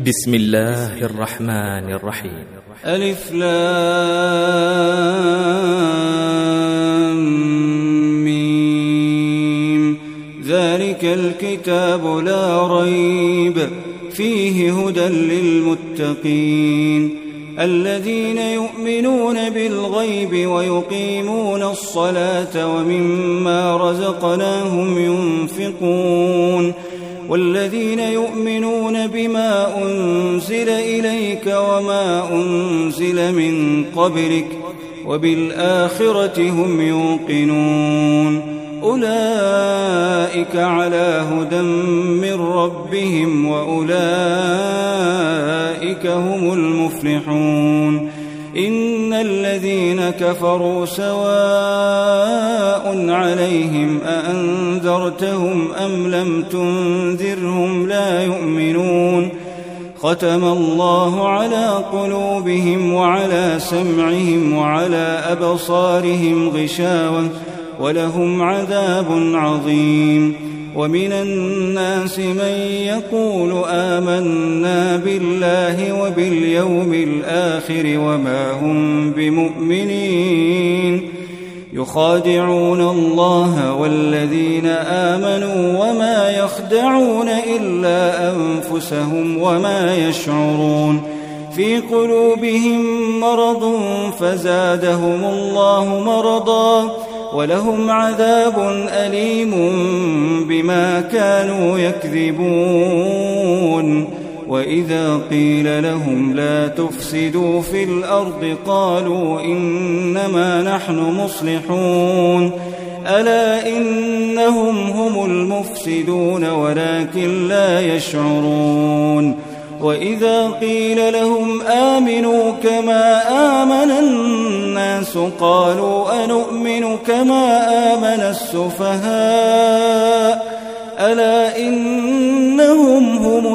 بسم الله الرحمن الرحيم. ألف لام ميم. ذلك الكتاب لا ريب فيه هدى للمتقين الذين يؤمنون بالغيب ويقيمون الصلاة ومما رزقناهم ينفقون والذين يؤمنون بما أنزل إليك وما أنزل من قبلك وبالآخرة هم يوقنون أولئك على هدى من ربهم وأولئك هم المفلحون. إن الذين كفروا سواء عليهم أأنذرتهم أم لم تنذرهم لا يؤمنون. ختم الله على قلوبهم وعلى سمعهم وعلى أبصارهم غشاوة ولهم عذاب عظيم. ومن الناس من يقول آمنا بالله وباليوم الآخر وما هم بمؤمنين يخادعون الله والذين آمنوا وما يخدعون إلا أنفسهم وما يشعرون. في قلوبهم مرض فزادهم الله مرضا ولهم عذاب أليم بما كانوا يكذبون. وإذا قيل لهم لا تفسدوا في الأرض قالوا إنما نحن مصلحون ألا إنهم هم المفسدون ولكن لا يشعرون. وإذا قيل لهم آمنوا كما آمن الناس قالوا أنؤمن كما آمن السفهاء ألا إنهم هم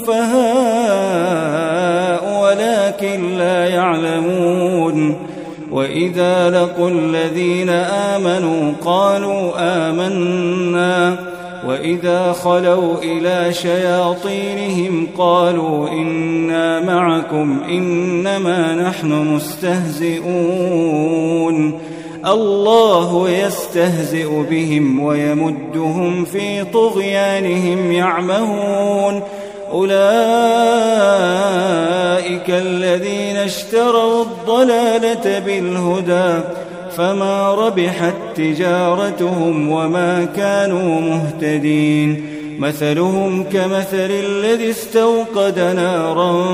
السفهاء ولكن لا يعلمون. وإذا لقوا الذين آمنوا قالوا آمنا وإذا خلوا إلى شياطينهم قالوا إنا معكم إنما نحن مستهزئون. الله يستهزئ بهم ويمدهم في طغيانهم يعمهون. أولئك الذين اشتروا الضلالة بالهدى فما ربحت تجارتهم وما كانوا مهتدين. مثلهم كمثل الذي استوقد نارا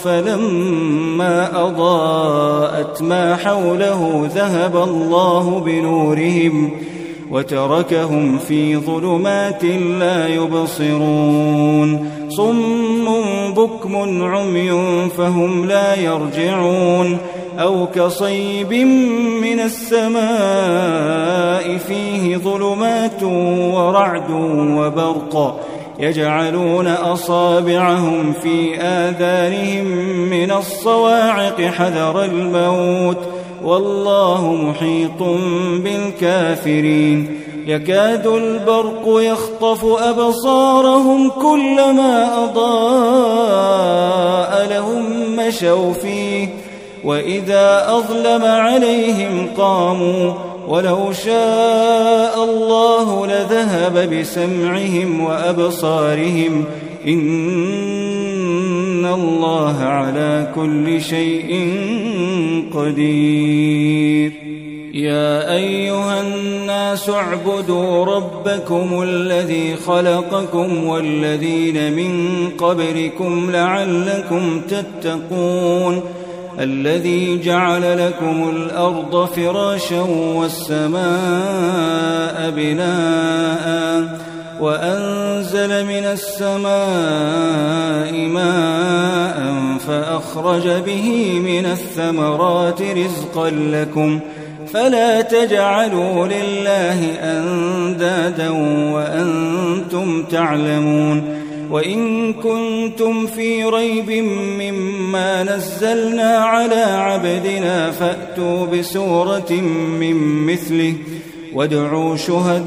فلما أضاءت ما حوله ذهب الله بنورهم وتركهم في ظلمات لا يبصرون. صم بكم عمي فهم لا يرجعون. أو كصيب من السماء فيه ظلمات ورعد وبرق يجعلون أصابعهم في آذانهم من الصواعق حذر الموت والله محيط بالكافرين. يكاد البرق يخطف أبصارهم كلما أضاء لهم مشوا فيه وإذا أظلم عليهم قاموا ولو شاء الله لذهب بسمعهم وأبصارهم إن الله على كل شيء قدير. يا أيها الناس اعبدوا ربكم الذي خلقكم والذين من قبلكم لعلكم تتقون. الذي جعل لكم الأرض فراشا والسماء بناء وأنزل من السماء ماء فأخرج به من الثمرات رزقا لكم فلا تجعلوا لله أندادا وأنتم تعلمون. وإن كنتم في ريب مما نزلنا على عبدنا فأتوا بسورة من مثله وادعوا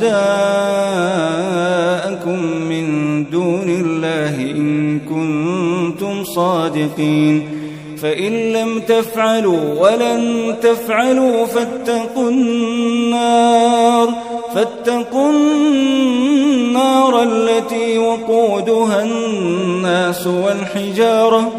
شهداءكم من دون الله إن كنتم صادقين فإن لم تفعلوا ولن تفعلوا فاتقوا النار التي وقودها الناس والحجارة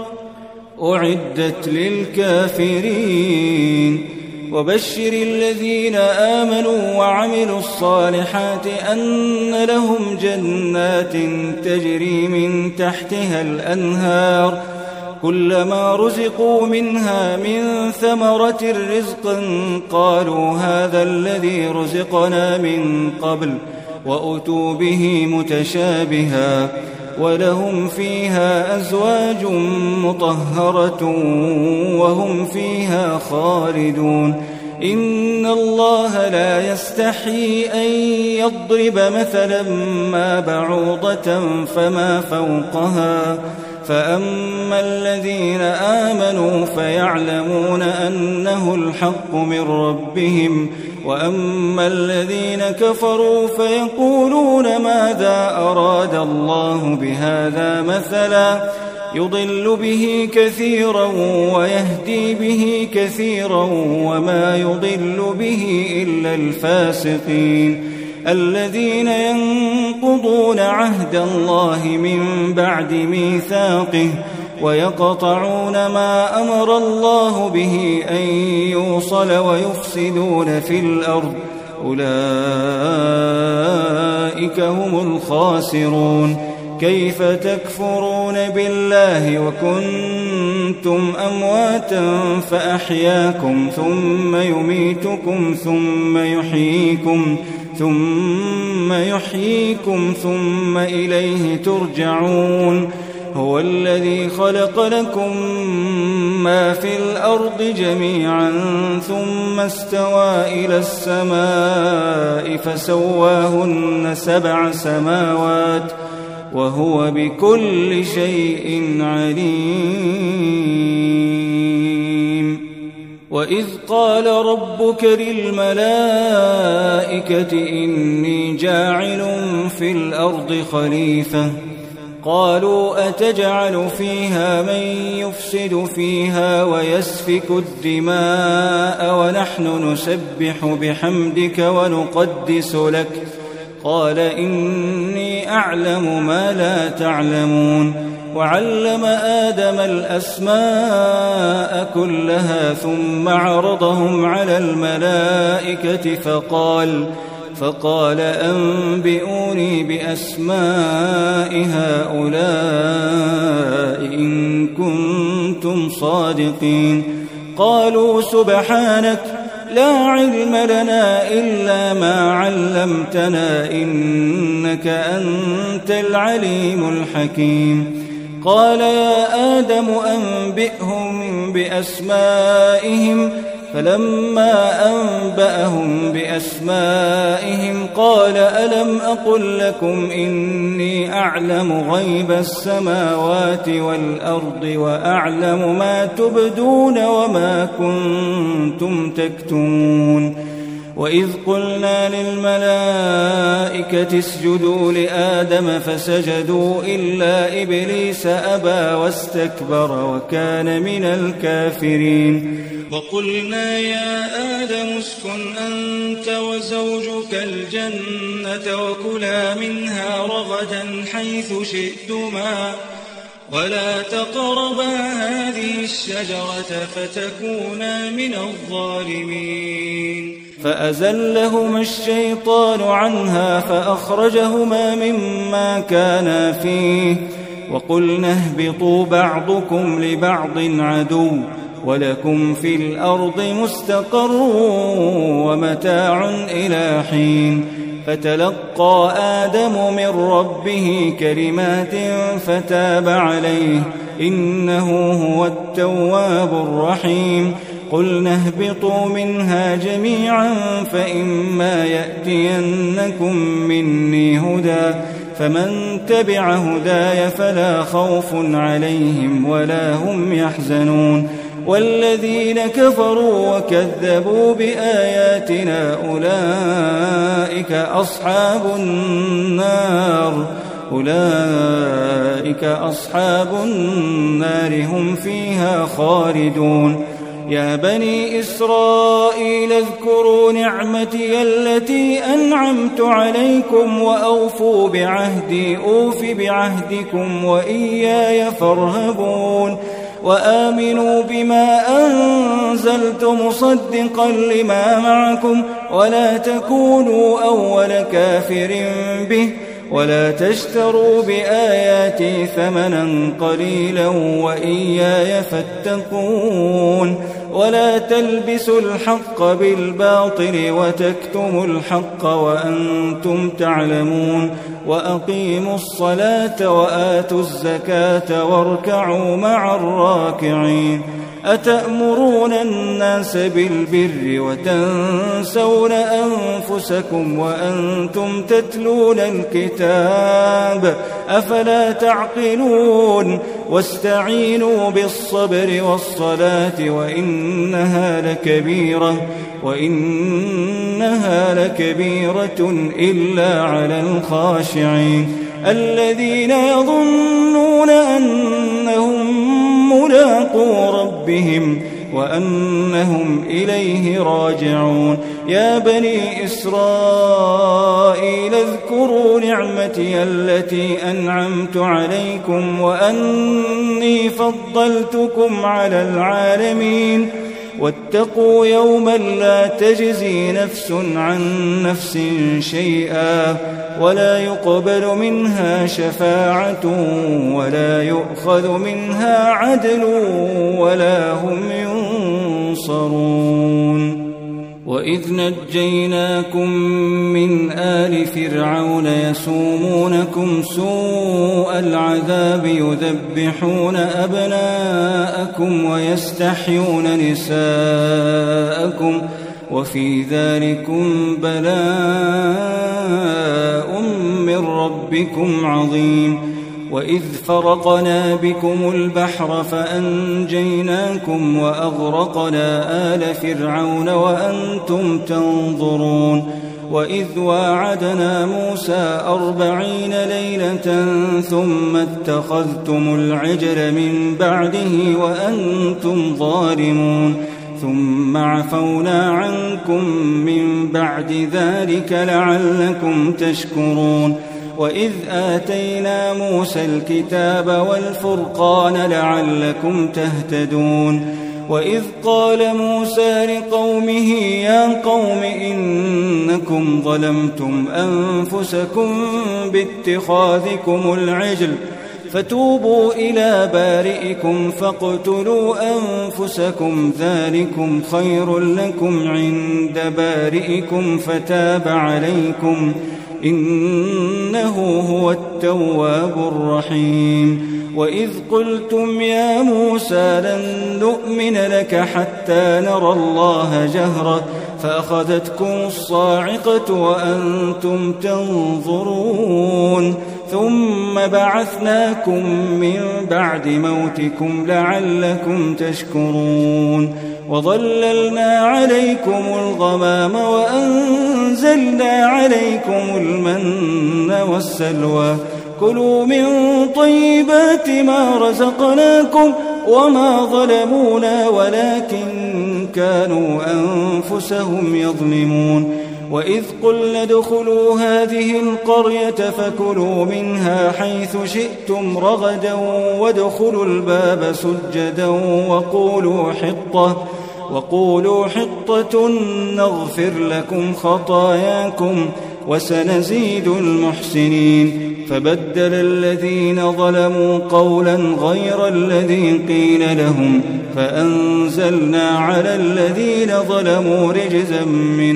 أعدت للكافرين وبشر الذين آمنوا وعملوا الصالحات أن لهم جنات تجري من تحتها الأنهار كلما رزقوا منها من ثمرة رزقا قالوا هذا الذي رزقنا من قبل وأتوا به متشابها ولهم فيها أزواج مطهرة وهم فيها خالدون إن الله لا يستحيي أن يضرب مثلا ما بعوضة فما فوقها فأما الذين آمنوا فيعلمون أنه الحق من ربهم وأما الذين كفروا فيقولون ماذا أراد الله بهذا مثلا يضل به كثيرا ويهدي به كثيرا وما يضل به إلا الفاسقين الذين ينقضون عهد الله من بعد ميثاقه ويقطعون ما أمر الله به أن يوصل ويفسدون في الأرض أولئك هم الخاسرون كيف تكفرون بالله وكنتم أمواتا فأحياكم ثم يميتكم ثم يحييكم ثم إليه ترجعون هو الذي خلق لكم ما في الأرض جميعا ثم استوى إلى السماء فسواهن 7 سماوات وهو بكل شيء عليم وإذ قال ربك للملائكة إني جاعل في الأرض خليفة قالوا أتجعل فيها من يفسد فيها ويسفك الدماء ونحن نسبح بحمدك ونقدس لك قال إني أعلم ما لا تعلمون وعلم آدم الأسماء كلها ثم عرضهم على الملائكة فقال أنبئوني بأسماء هؤلاء إن كنتم صادقين قالوا سبحانك لا علم لنا إلا ما علمتنا إنك أنت العليم الحكيم قال يا آدم أنبئهم بأسمائهم فلما أنبأهم بأسمائهم قال ألم أقل لكم إني أعلم غيب السماوات والأرض وأعلم ما تبدون وما كنتم تكتمون وإذ قلنا للملائكة اسجدوا لآدم فسجدوا إلا إبليس أبى واستكبر وكان من الكافرين وقلنا يا آدم اسكن أنت وزوجك الجنة وكلا منها رغدا حيث شئتما ولا تقربا هذه الشجرة فتكونا من الظالمين فأزلهما الشيطان عنها فأخرجهما مما كانا فيه وقلنا اهبطوا بعضكم لبعض عدو ولكم في الأرض مستقر ومتاع إلى حين فتلقى آدم من ربه كلمات فتاب عليه إنه هو التواب الرحيم قلنا اهبطوا منها جميعا فإما يأتينكم مني هدى فمن تبع هداي فلا خوف عليهم ولا هم يحزنون والذين كفروا وكذبوا بآياتنا أولئك أصحاب النار هم فيها خالدون. يا بني إسرائيل اذكروا نعمتي التي أنعمت عليكم وأوفوا بعهدي أوف بعهدكم وإياي فارهبون. وآمنوا بما أنزلت مصدقا لما معكم ولا تكونوا أول كافر به ولا تشتروا بآياتي ثمنا قليلا وإياي فاتقون. ولا تلبسوا الحق بالباطل وتكتموا الحق وأنتم تعلمون. وأقيموا الصلاة وآتوا الزكاة واركعوا مع الراكعين. أتأمرون الناس بالبر وتنسون أنفسكم وأنتم تتلون الكتاب أفلا تعقلون. واستعينوا بالصبر والصلاة وإنها لكبيرة إلا على الخاشعين الذين يظنون أنهم ملاقو ربهم وأنهم إليه راجعون. يا بني إسرائيل اذكروا نعمتي التي أنعمت عليكم وأني فضلتكم على العالمين. واتقوا يوما لا تجزي نفس عن نفس شيئا ولا يقبل منها شفاعة ولا يؤخذ منها عدل ولا هم ينصرون. وإذ نجيناكم من آل فرعون يسومونكم سوء العذاب يذبحون أبناءكم ويستحيون نساءكم وفي ذلكم بلاء من ربكم عظيم. وإذ فرقنا بكم البحر فأنجيناكم وأغرقنا آل فرعون وأنتم تنظرون. وإذ واعدنا موسى 40 ليلة ثم اتخذتم العجل من بعده وأنتم ظالمون ثم عفونا عنكم من بعد ذلك لعلكم تشكرون. وإذ آتينا موسى الكتاب والفرقان لعلكم تهتدون. وإذ قال موسى لقومه يا قوم إنكم ظلمتم أنفسكم باتخاذكم العجل فتوبوا إلى بارئكم فاقتلوا أنفسكم ذلكم خير لكم عند بارئكم فتاب عليكم إنه هو التواب الرحيم. وإذ قلتم يا موسى لن نؤمن لك حتى نرى الله جهرة فأخذتكم الصاعقة وأنتم تنظرون ثم بعثناكم من بعد موتكم لعلكم تشكرون. وظللنا عليكم الغمام وأنزلنا عليكم المن والسلوى كلوا من طيبات ما رزقناكم وما ظلمونا ولكن كانوا أنفسهم يظلمون. وإذ قلنا ادخلوا هذه القرية فكلوا منها حيث شئتم رغدا وادخلوا الباب سجدا وقولوا حطة نغفر لكم خطاياكم وسنزيد المحسنين. فبدل الذين ظلموا قولا غير الذي قيل لهم فأنزلنا على الذين ظلموا رجزا من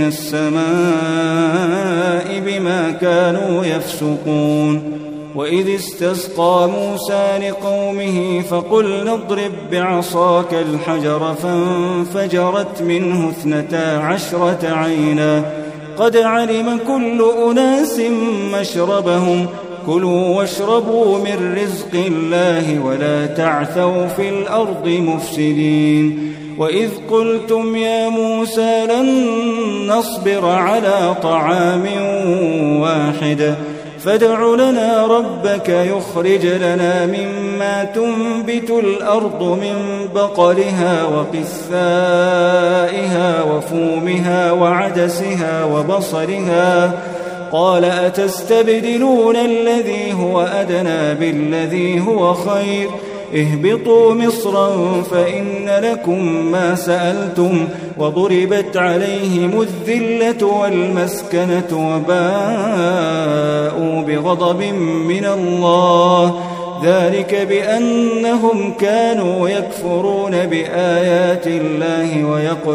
السماء بما كانوا يفسقون. وإذ استسقى موسى لقومه فقلنا اضرب بعصاك الحجر فانفجرت منه 12 عينا قد علم كل أناس مشربهم كلوا واشربوا من رزق الله ولا تعثوا في الأرض مفسدين وإذ قلتم يا موسى لن نصبر على طعام واحد فادع لنا ربك يخرج لنا مما تنبت الأرض من بقلها وقثائها وفومها وعدسها وبصلها قال أتستبدلون الذي هو أدنى بالذي هو خير اهبطوا مصرا فإن لكم ما سألتم وضربت عليهم الذلة والمسكنة وباءوا بغضب من الله ذلك بأنهم كانوا يكفرون بآيات الله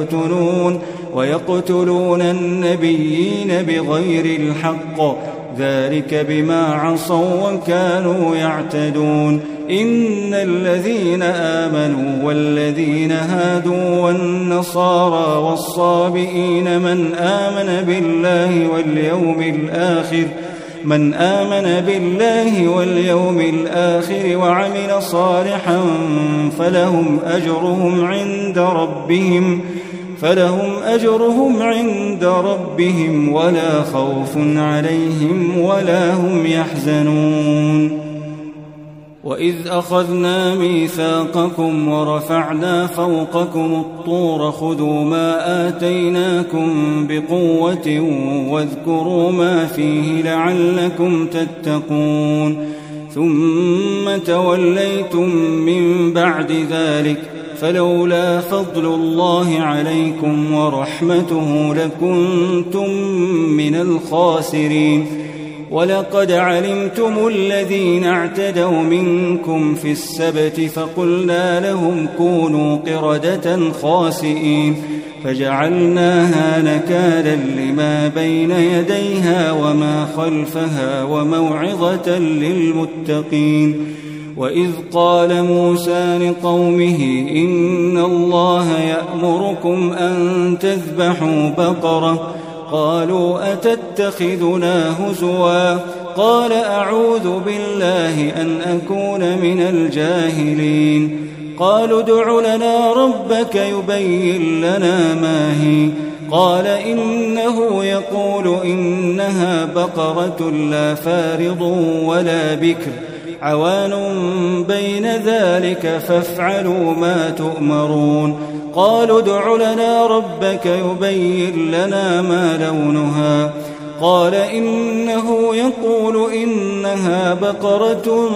ويقتلون النبيين بغير الحق ذلك بما عصوا وكانوا يعتدون إن الذين آمنوا والذين هادوا والنصارى والصابئين من آمن بالله واليوم الآخر وعمل صالحا فلهم أجرهم عند ربهم ولا خوف عليهم ولا هم يحزنون وإذ أخذنا ميثاقكم ورفعنا فوقكم الطور خذوا ما آتيناكم بقوة واذكروا ما فيه لعلكم تتقون ثم توليتم من بعد ذلك فلولا فضل الله عليكم ورحمته لكنتم من الخاسرين ولقد علمتم الذين اعتدوا منكم في السبت فقلنا لهم كونوا قردة خاسئين فجعلناها نكالا لما بين يديها وما خلفها وموعظة للمتقين وإذ قال موسى لقومه إن الله يأمركم أن تذبحوا بقرة قالوا أتتخذنا هزوا قال أعوذ بالله أن أكون من الجاهلين قالوا ادع لنا ربك يبين لنا ما هي قال إنه يقول إنها بقرة لا فارض ولا بكر عوان بين ذلك فافعلوا ما تؤمرون قالوا ادع لنا ربك يبين لنا ما لونها قال إنه يقول إنها بقرة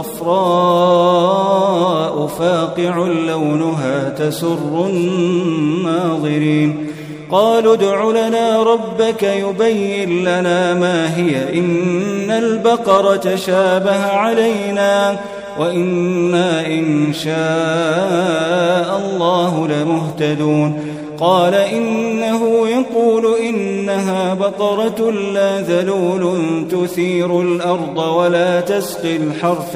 صفراء فاقع لونها تسر الناظرين قالوا ادع لنا ربك يبين لنا ما هي إن البقرة شابه علينا وإنا إن شاء الله لمهتدون قال إنه يقول إنها بقرة لا ذلول تثير الأرض ولا تسقي الحرث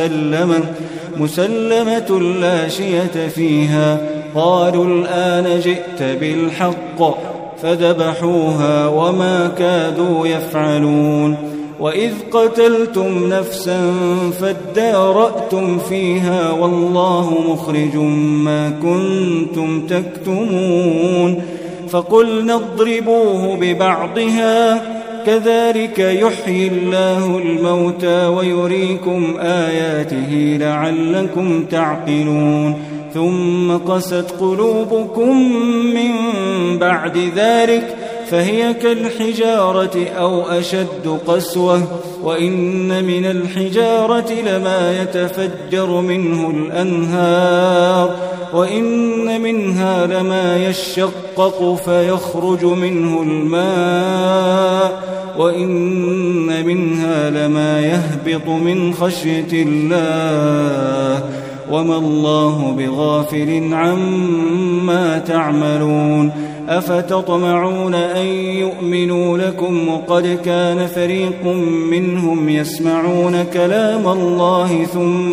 مسلمة لا شية فيها قالوا الآن جئت بالحق فذبحوها وما كادوا يفعلون وإذ قتلتم نفسا فادارأتم فيها والله مخرج ما كنتم تكتمون فقلنا اضربوه ببعضها كذلك يحيي الله الموتى ويريكم آياته لعلكم تعقلون ثم قست قلوبكم من بعد ذلك فهي كالحجارة أو أشد قسوة وإن من الحجارة لما يتفجر منه الأنهار وإن منها لما يشقق فيخرج منه الماء وإن منها لما يهبط من خشية الله وما الله بغافل عما تعملون أفتطمعون أن يؤمنوا لكم وقد كان فريق منهم يسمعون كلام الله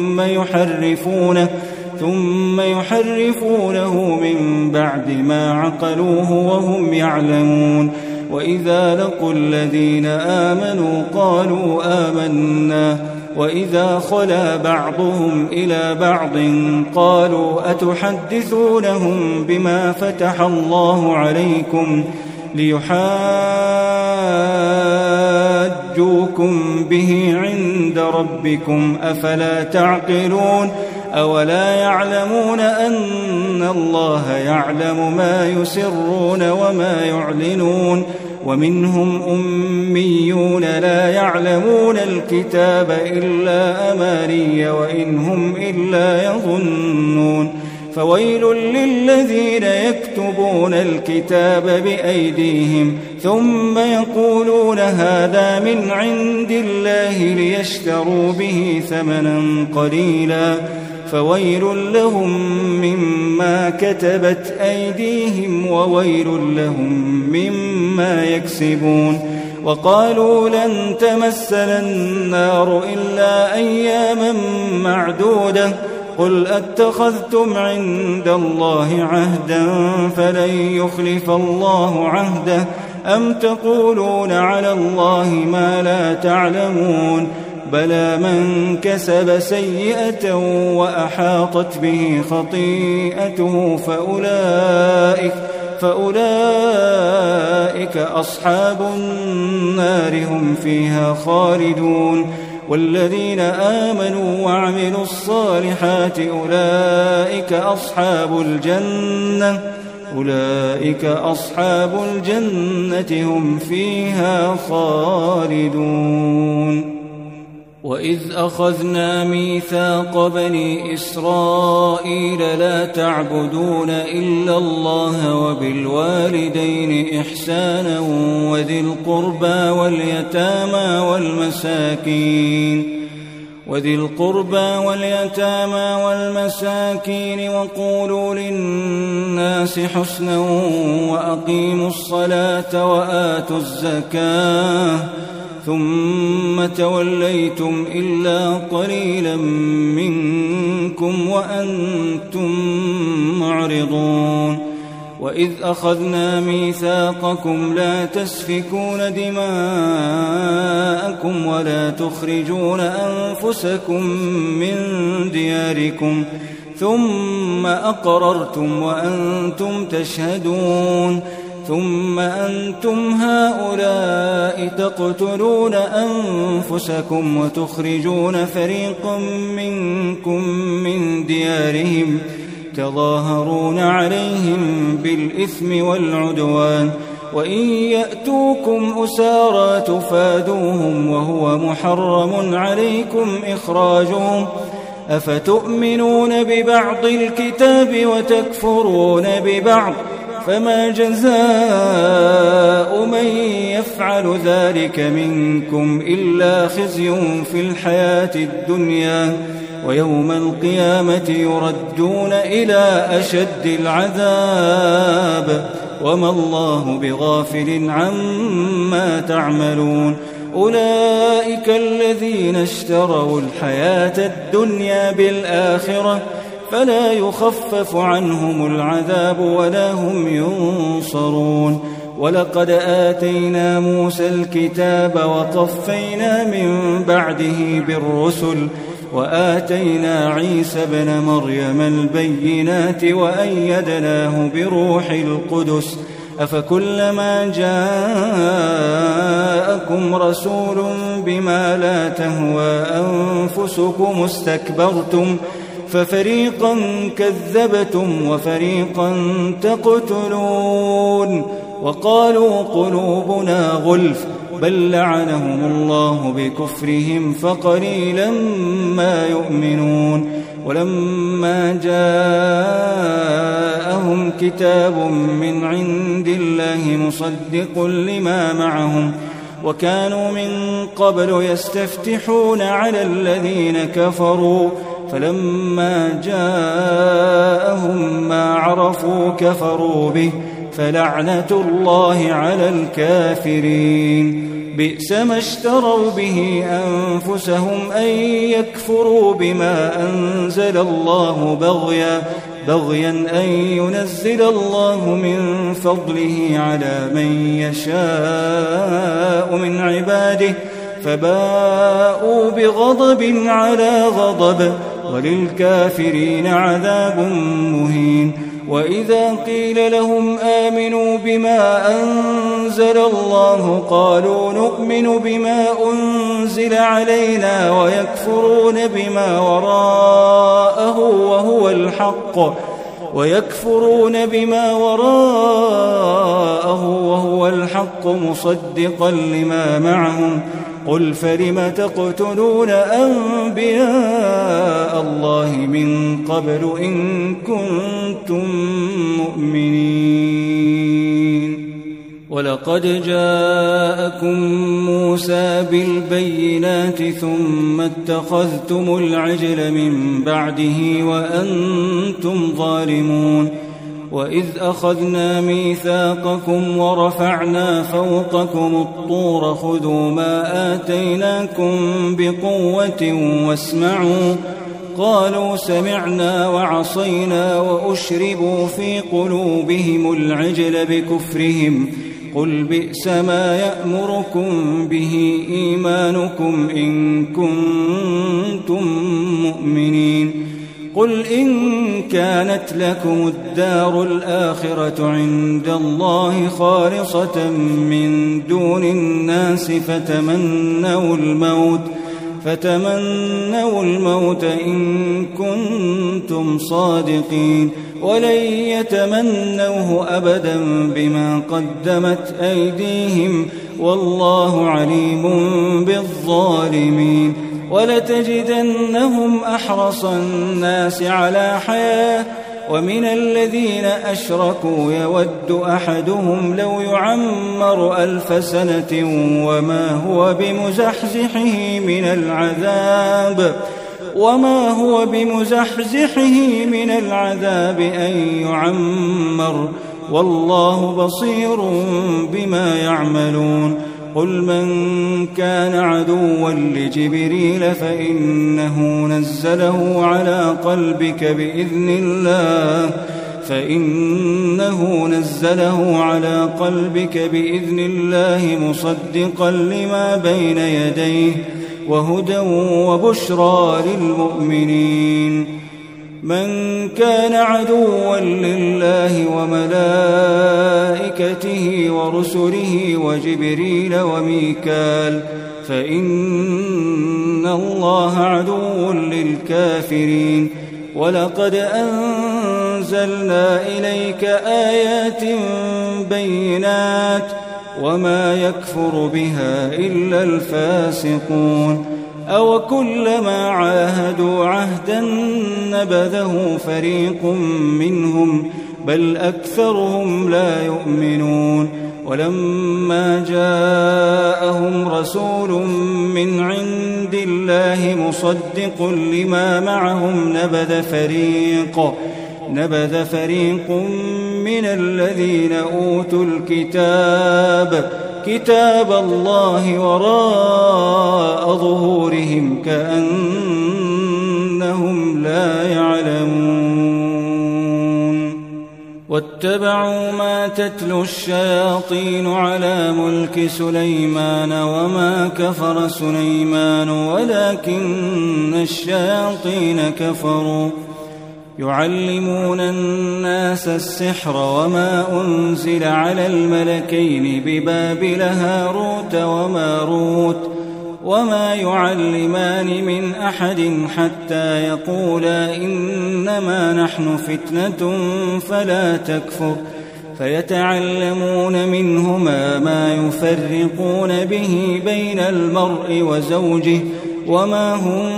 ثم يحرفونه من بعد ما عقلوه وهم يعلمون وإذا لقوا الذين آمنوا قالوا آمنا وإذا خلا بعضهم إلى بعض قالوا أتحدثونهم بما فتح الله عليكم ليحاجوكم به عند ربكم أفلا تعقلون أولا يعلمون أن الله يعلم ما يسرون وما يعلنون ومنهم أميون لا يعلمون الكتاب إلا أماني وإن هم إلا يظنون فويل للذين يكتبون الكتاب بأيديهم ثم يقولون هذا من عند الله ليشتروا به ثمنا قليلا فويل لهم مما كتبت أيديهم وويل لهم مما يكسبون وقالوا لن تمسنا النار إلا أياما معدودة قل أتخذتم عند الله عهدا فلن يخلف الله عهده أم تقولون على الله ما لا تعلمون بلى من كسب سيئة وأحاطت به خطيئته فأولئك أصحاب النار هم فيها خالدون والذين آمنوا وعملوا الصالحات أولئك أصحاب الجنة هم فيها خالدون وإذ أخذنا ميثاق بني إسرائيل لا تعبدون إلا الله وبالوالدين إحسانا وذي القربى واليتامى والمساكين وقولوا للناس حسنا وأقيموا الصلاة وآتوا الزكاة ثم توليتم إلا قليلا منكم وأنتم معرضون وإذ أخذنا ميثاقكم لا تسفكون دماءكم ولا تخرجون أنفسكم من دياركم ثم أقررتم وأنتم تشهدون ثم أنتم هؤلاء تقتلون أنفسكم وتخرجون فريقا منكم من ديارهم تظاهرون عليهم بالإثم والعدوان وإن يأتوكم أسارى تفادوهم وهو محرم عليكم إخراجهم أفتؤمنون ببعض الكتاب وتكفرون ببعض فما جزاء من يفعل ذلك منكم إلا خزي في الحياة الدنيا ويوم القيامة يردون إلى أشد العذاب وما الله بغافل عما تعملون أولئك الذين اشتروا الحياة الدنيا بالآخرة فلا يخفف عنهم العذاب ولا هم ينصرون ولقد آتينا موسى الكتاب وقفينا من بعده بالرسل وآتينا عيسى ابن مريم البينات وأيدناه بروح القدس أفكلما جاءكم رسول بما لا تهوى أنفسكم استكبرتم ففريقا كذبتم وفريقا تقتلون وقالوا قلوبنا غلف بل لعنهم الله بكفرهم فقليلا ما يؤمنون ولما جاءهم كتاب من عند الله مصدق لما معهم وكانوا من قبل يستفتحون على الذين كفروا فلما جاءهم ما عرفوا كفروا به فلعنة الله على الكافرين بئس ما اشتروا به أنفسهم أن يكفروا بما أنزل الله بغيا أن ينزل الله من فضله على من يشاء من عباده فباءوا بغضب على غضب وللكافرين عذاب مهين. وإذا قيل لهم آمنوا بما أنزل الله قالوا نؤمن بما أنزل علينا ويكفرون بما وراءه وهو الحق مصدقا لما معهم قل فلم تقتلون أنبياء الله من قبل إن كنتم مؤمنين. ولقد جاءكم موسى بالبينات ثم اتخذتم العجل من بعده وأنتم ظالمون. وإذ أخذنا ميثاقكم ورفعنا فوقكم الطور خذوا ما آتيناكم بقوة واسمعوا قالوا سمعنا وعصينا وأشربوا في قلوبهم العجل بكفرهم قل بئس ما يأمركم به إيمانكم إن كنتم مؤمنين. قل إن كانت لكم الدار الآخرة عند الله خالصة من دون الناس فتمنوا الموت إن كنتم صادقين ولن يتمنوه أبدا بما قدمت أيديهم والله عليم بالظالمين. ولتجدنهم أحرص الناس على حياة ومن الذين أشركوا يود أحدهم لو يعمر 1000 سنة وما هو بمزحزحه من العذاب أن يعمر والله بصير بما يعملون. قل من كان عدوا لجبريل فإنه نزله على قلبك بإذن الله مصدقا لما بين يديه وهدى وبشرى للمؤمنين. من كان عدوا لله وملائكته ورسله وجبريل وميكال فإن الله عدو للكافرين. ولقد أنزلنا إليك آيات بينات وما يكفر بها إلا الفاسقون. أو كلما عاهدوا عهدا نبذه فريق منهم بل أكثرهم لا يؤمنون. ولما جاءهم رسول من عند الله مصدق لما معهم نبذ فريق من الذين أوتوا كتاب الله وراء ظهورهم كأنهم لا يعلمون. واتبعوا ما تتلو الشياطين على ملك سليمان وما كفر سليمان ولكن الشياطين كفروا يعلمون الناس السحر وما أنزل على الملكين ببابل هاروت وماروت وما يعلمان من أحد حتى يقولا إنما نحن فتنة فلا تكفر فيتعلمون منهما ما يفرقون به بين المرء وزوجه وما هم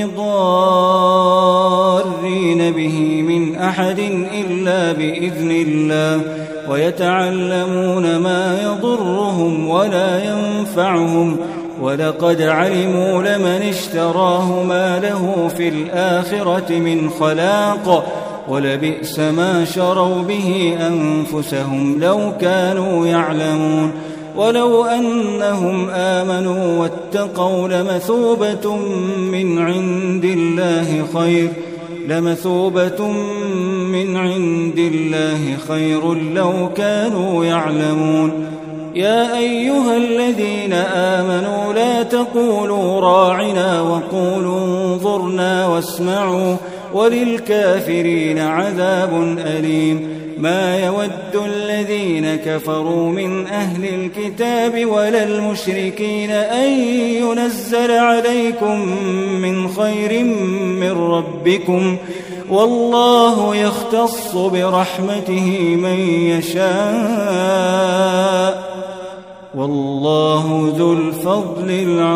بضارين به من أحد إلا بإذن الله ويتعلمون ما يضرهم ولا ينفعهم ولقد علموا لمن اشتراه ما له في الآخرة من خلاق ولبئس ما شروا به أنفسهم لو كانوا يعلمون. ولو أنهم آمنوا واتقوا لمثوبة من عند الله خير لمثوبة من عند الله خير لو كانوا يعلمون. يا أيها الذين آمنوا لا تقولوا راعنا وقولوا انظرنا واسمعوا وللكافرين عذاب أليم. ما يود الذين كفروا من أهل الكتاب ولا المشركين أن ينزل عليكم من خير من ربكم، والله يختص برحمته من يشاء، والله ذو الفضل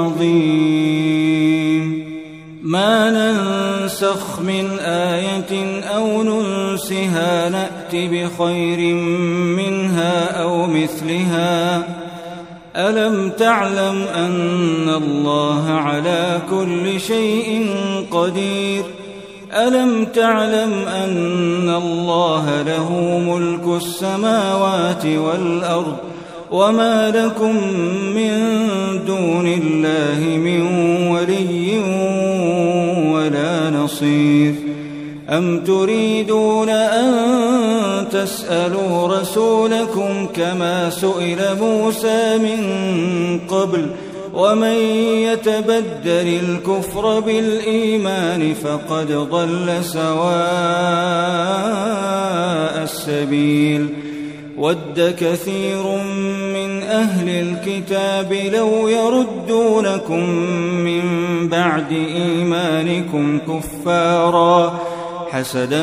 العظيم. ما ننسخ من آية أو ننسها نأت بخير منها أو مثلها. ألم تعلم أن الله على كل شيء قدير؟ ألم تعلم أن الله له ملك السماوات والأرض وما لكم من دون الله من ولي ولا نصير؟ أم تريدون أن تسألوا رسولكم كما سئل موسى من قبل؟ ومن يتبدل الكفر بالإيمان فقد ضل سواء السبيل. ود كثير من أهل الكتاب لو يردونكم من بعد إيمانكم كفارا حسدا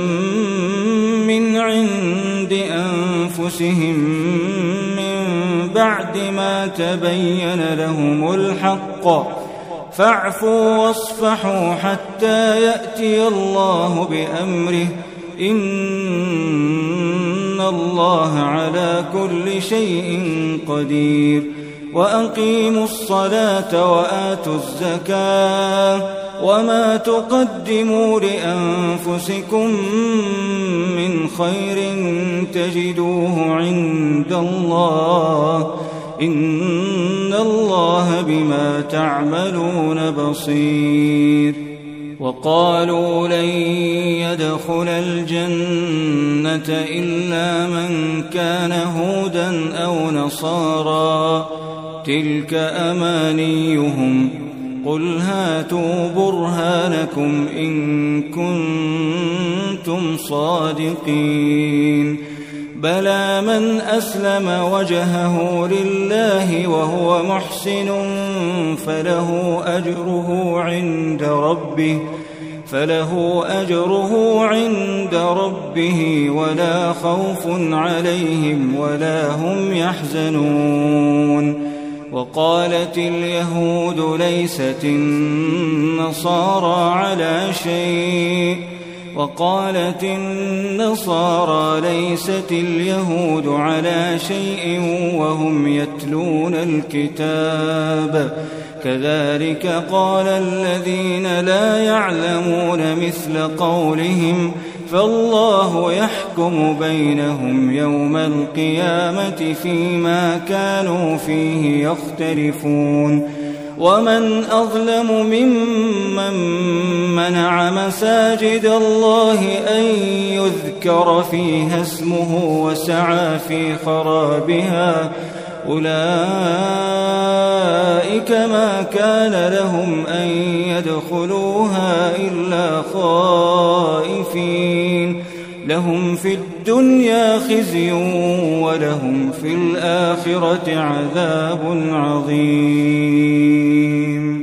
من عند أنفسهم من بعد ما تبين لهم الحق، فاعفوا واصفحوا حتى يأتي الله بأمره، إن الله على كل شيء قدير. وأقيموا الصلاة وآتوا الزكاة وما تقدموا لأنفسكم من خير تجدوه عند الله، إن الله بما تعملون بصير. وقالوا لن يدخل الجنة إلا من كان هودا أو نصارى، تلك أمانيهم، قل هاتوا برهانكم إن كنتم صادقين. بلى من أسلم وجهه لله وهو محسن فله أجره عند ربه ولا خوف عليهم ولا هم يحزنون. وقالت اليهود ليست النصارى ليست اليهود على شيء وهم يتلون الكتاب، كذلك قال الذين لا يعلمون مثل قولهم، فالله يحكم بينهم يوم القيامة فيما كانوا فيه يختلفون. ومن أظلم ممن منع مساجد الله أن يذكر فيها اسمه وسعى في خرابها، أولئك ما كان لهم أن يدخلوها إلا خائفين، لهم في الدنيا خزي ولهم في الآخرة عذاب عظيم.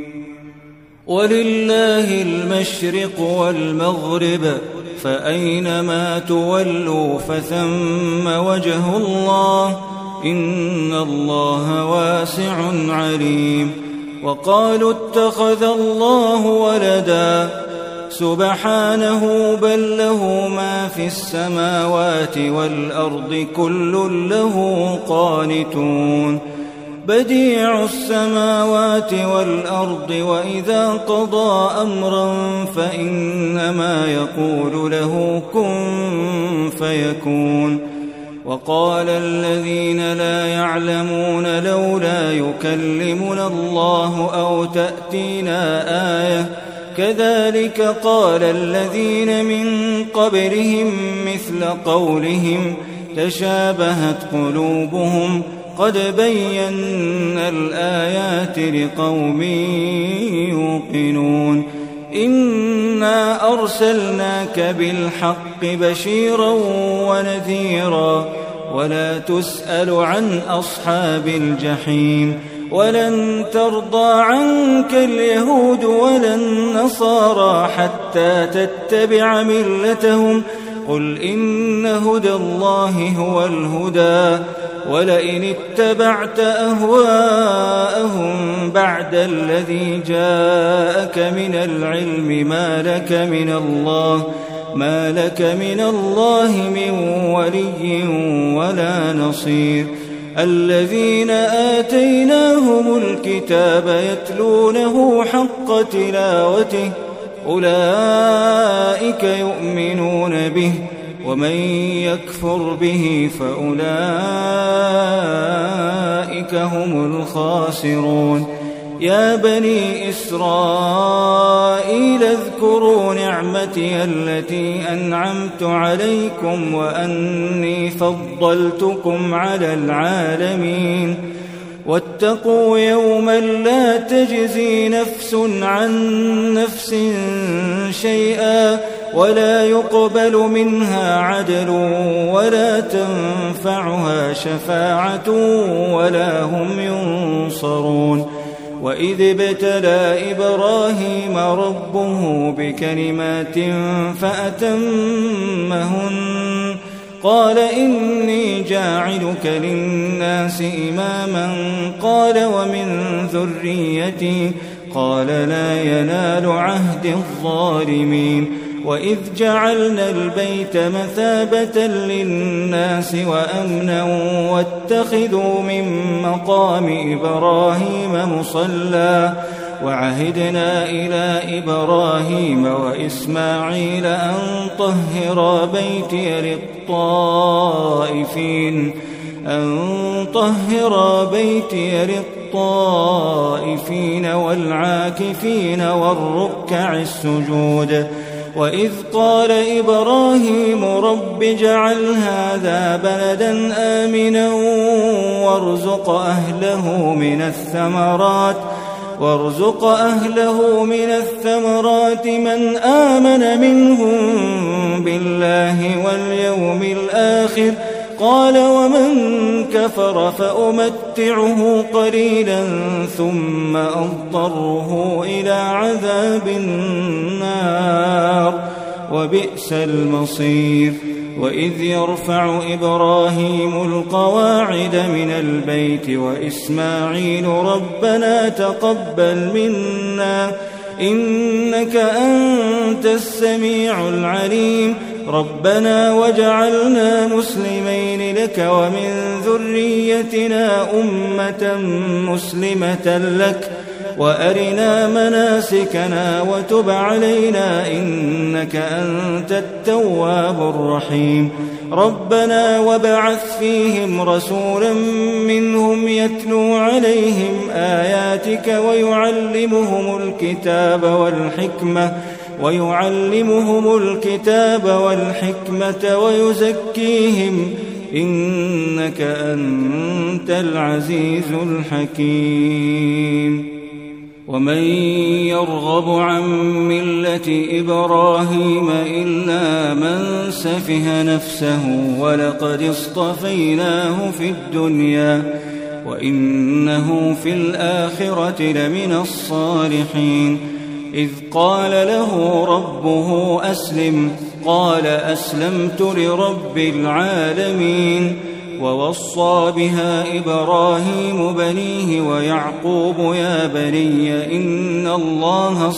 ولله المشرق والمغرب، فأينما تولوا فثم وجه الله، إن الله واسع عليم. وقالوا اتخذ الله ولدا، سبحانه بل له ما في السماوات والأرض كل له قانتون. بديع السماوات والأرض، وإذا قضى أمرا فإنما يقول له كن فيكون. وقال الذين لا يعلمون لولا يكلمنا الله أو تأتينا آية، كذلك قال الذين من قبلهم مثل قولهم تشابهت قلوبهم قد بينا الآيات لقوم يوقنون إنا أرسلناك بالحق بشيرا ونذيرا ولا تسأل عن أصحاب الجحيم ولن ترضى عنك اليهود ولا النصارى حتى تتبع ملتهم قل إن هدى الله هو الهدى ولئن اتبعت أهواءهم بعد الذي جاءك من العلم ما لك من الله من ولي ولا نصير الذين آتيناهم الكتاب يتلونه حق تلاوته أولئك يؤمنون به ومن يكفر به فأولئك هم الخاسرون يا بني إسرائيل اذكروا نعمتي التي أنعمت عليكم وأني فضلتكم على العالمين واتقوا يوما لا تجزي نفس عن نفس شيئا ولا يقبل منها عدل ولا تنفعها شفاعة ولا هم ينصرون وإذ ابتلى إبراهيم ربه بكلمات فأتمهن قال إني جاعلك للناس إماما قال ومن ذريتي قال لا ينال عهد الظالمين وإذ جعلنا البيت مثابة للناس وأمنا واتخذوا من مقام إبراهيم مصلى وعهدنا إلى إبراهيم وإسماعيل أن طهر بيتي للطائفين والعاكفين والركع السجود وإذ قال إبراهيم رب اجعل هذا بلدا آمنا وارزق أهله من الثمرات من آمن منهم بالله واليوم الآخر قال ومن كفر فأمتعه قليلا ثم أضطره إلى عذاب النار وبئس المصير وإذ يرفع إبراهيم القواعد من البيت وإسماعيل ربنا تقبل منا إنك أنت السميع العليم ربنا وجعلنا مسلمين لك ومن ذريتنا أمة مسلمة لك وأرنا مناسكنا وتب علينا إنك أنت التواب الرحيم ربنا وابعث فيهم رسولا منهم يتلو عليهم آياتك ويعلمهم الكتاب والحكمة ويزكيهم إنك أنت العزيز الحكيم ومن يرغب عن ملة إبراهيم إلا من سفه نفسه ولقد اصطفيناه في الدنيا وإنه في الآخرة لمن الصالحين إذ قال له ربه أسلم قال أسلمت لرب العالمين ووصى بها إبراهيم بنيه ويعقوب يا بني إن الله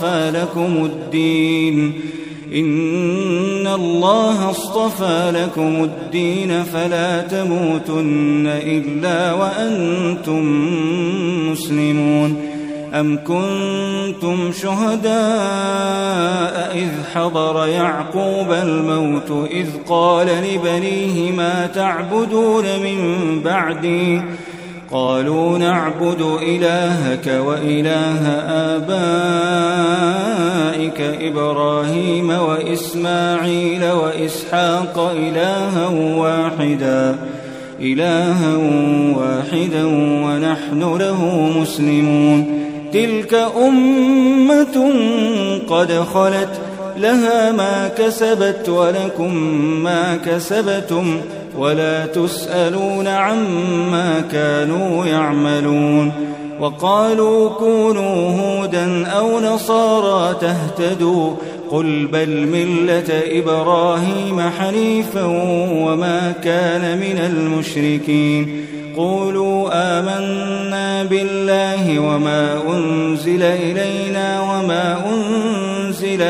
اصطفى لكم الدين فلا تموتن إلا وأنتم مسلمون أم كنتم شهداء إذ حضر يعقوب الموت إذ قال لبنيه ما تعبدون من بعدي قالوا نعبد إلهك وإله آبائك إبراهيم وإسماعيل وإسحاق إلها واحدا ونحن له مسلمون تلك أمة قد خلت لها ما كسبت ولكم ما كسبتم ولا تسألون عما كانوا يعملون وقالوا كونوا هودا أو نصارى تهتدوا قل بل ملة إبراهيم حنيفا وما كان من المشركين قولوا آمنا بالله وما أنزل إلينا وما أنزل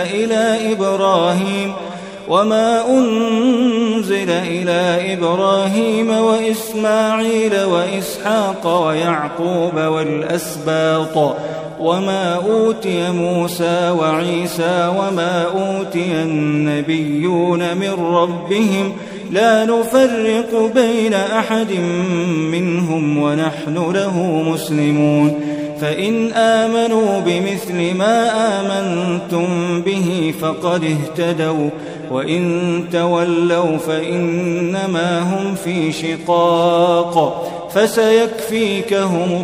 إلى إبراهيم وإسماعيل وإسحاق ويعقوب والأسباط وما أوتي موسى وعيسى وما أوتي النبيون من ربهم لا نفرق بين أحد منهم ونحن له مسلمون فإن آمنوا بمثل ما آمنتم به فقد اهتدوا وإن تولوا فإنما هم في شقاق فسيكفيكهم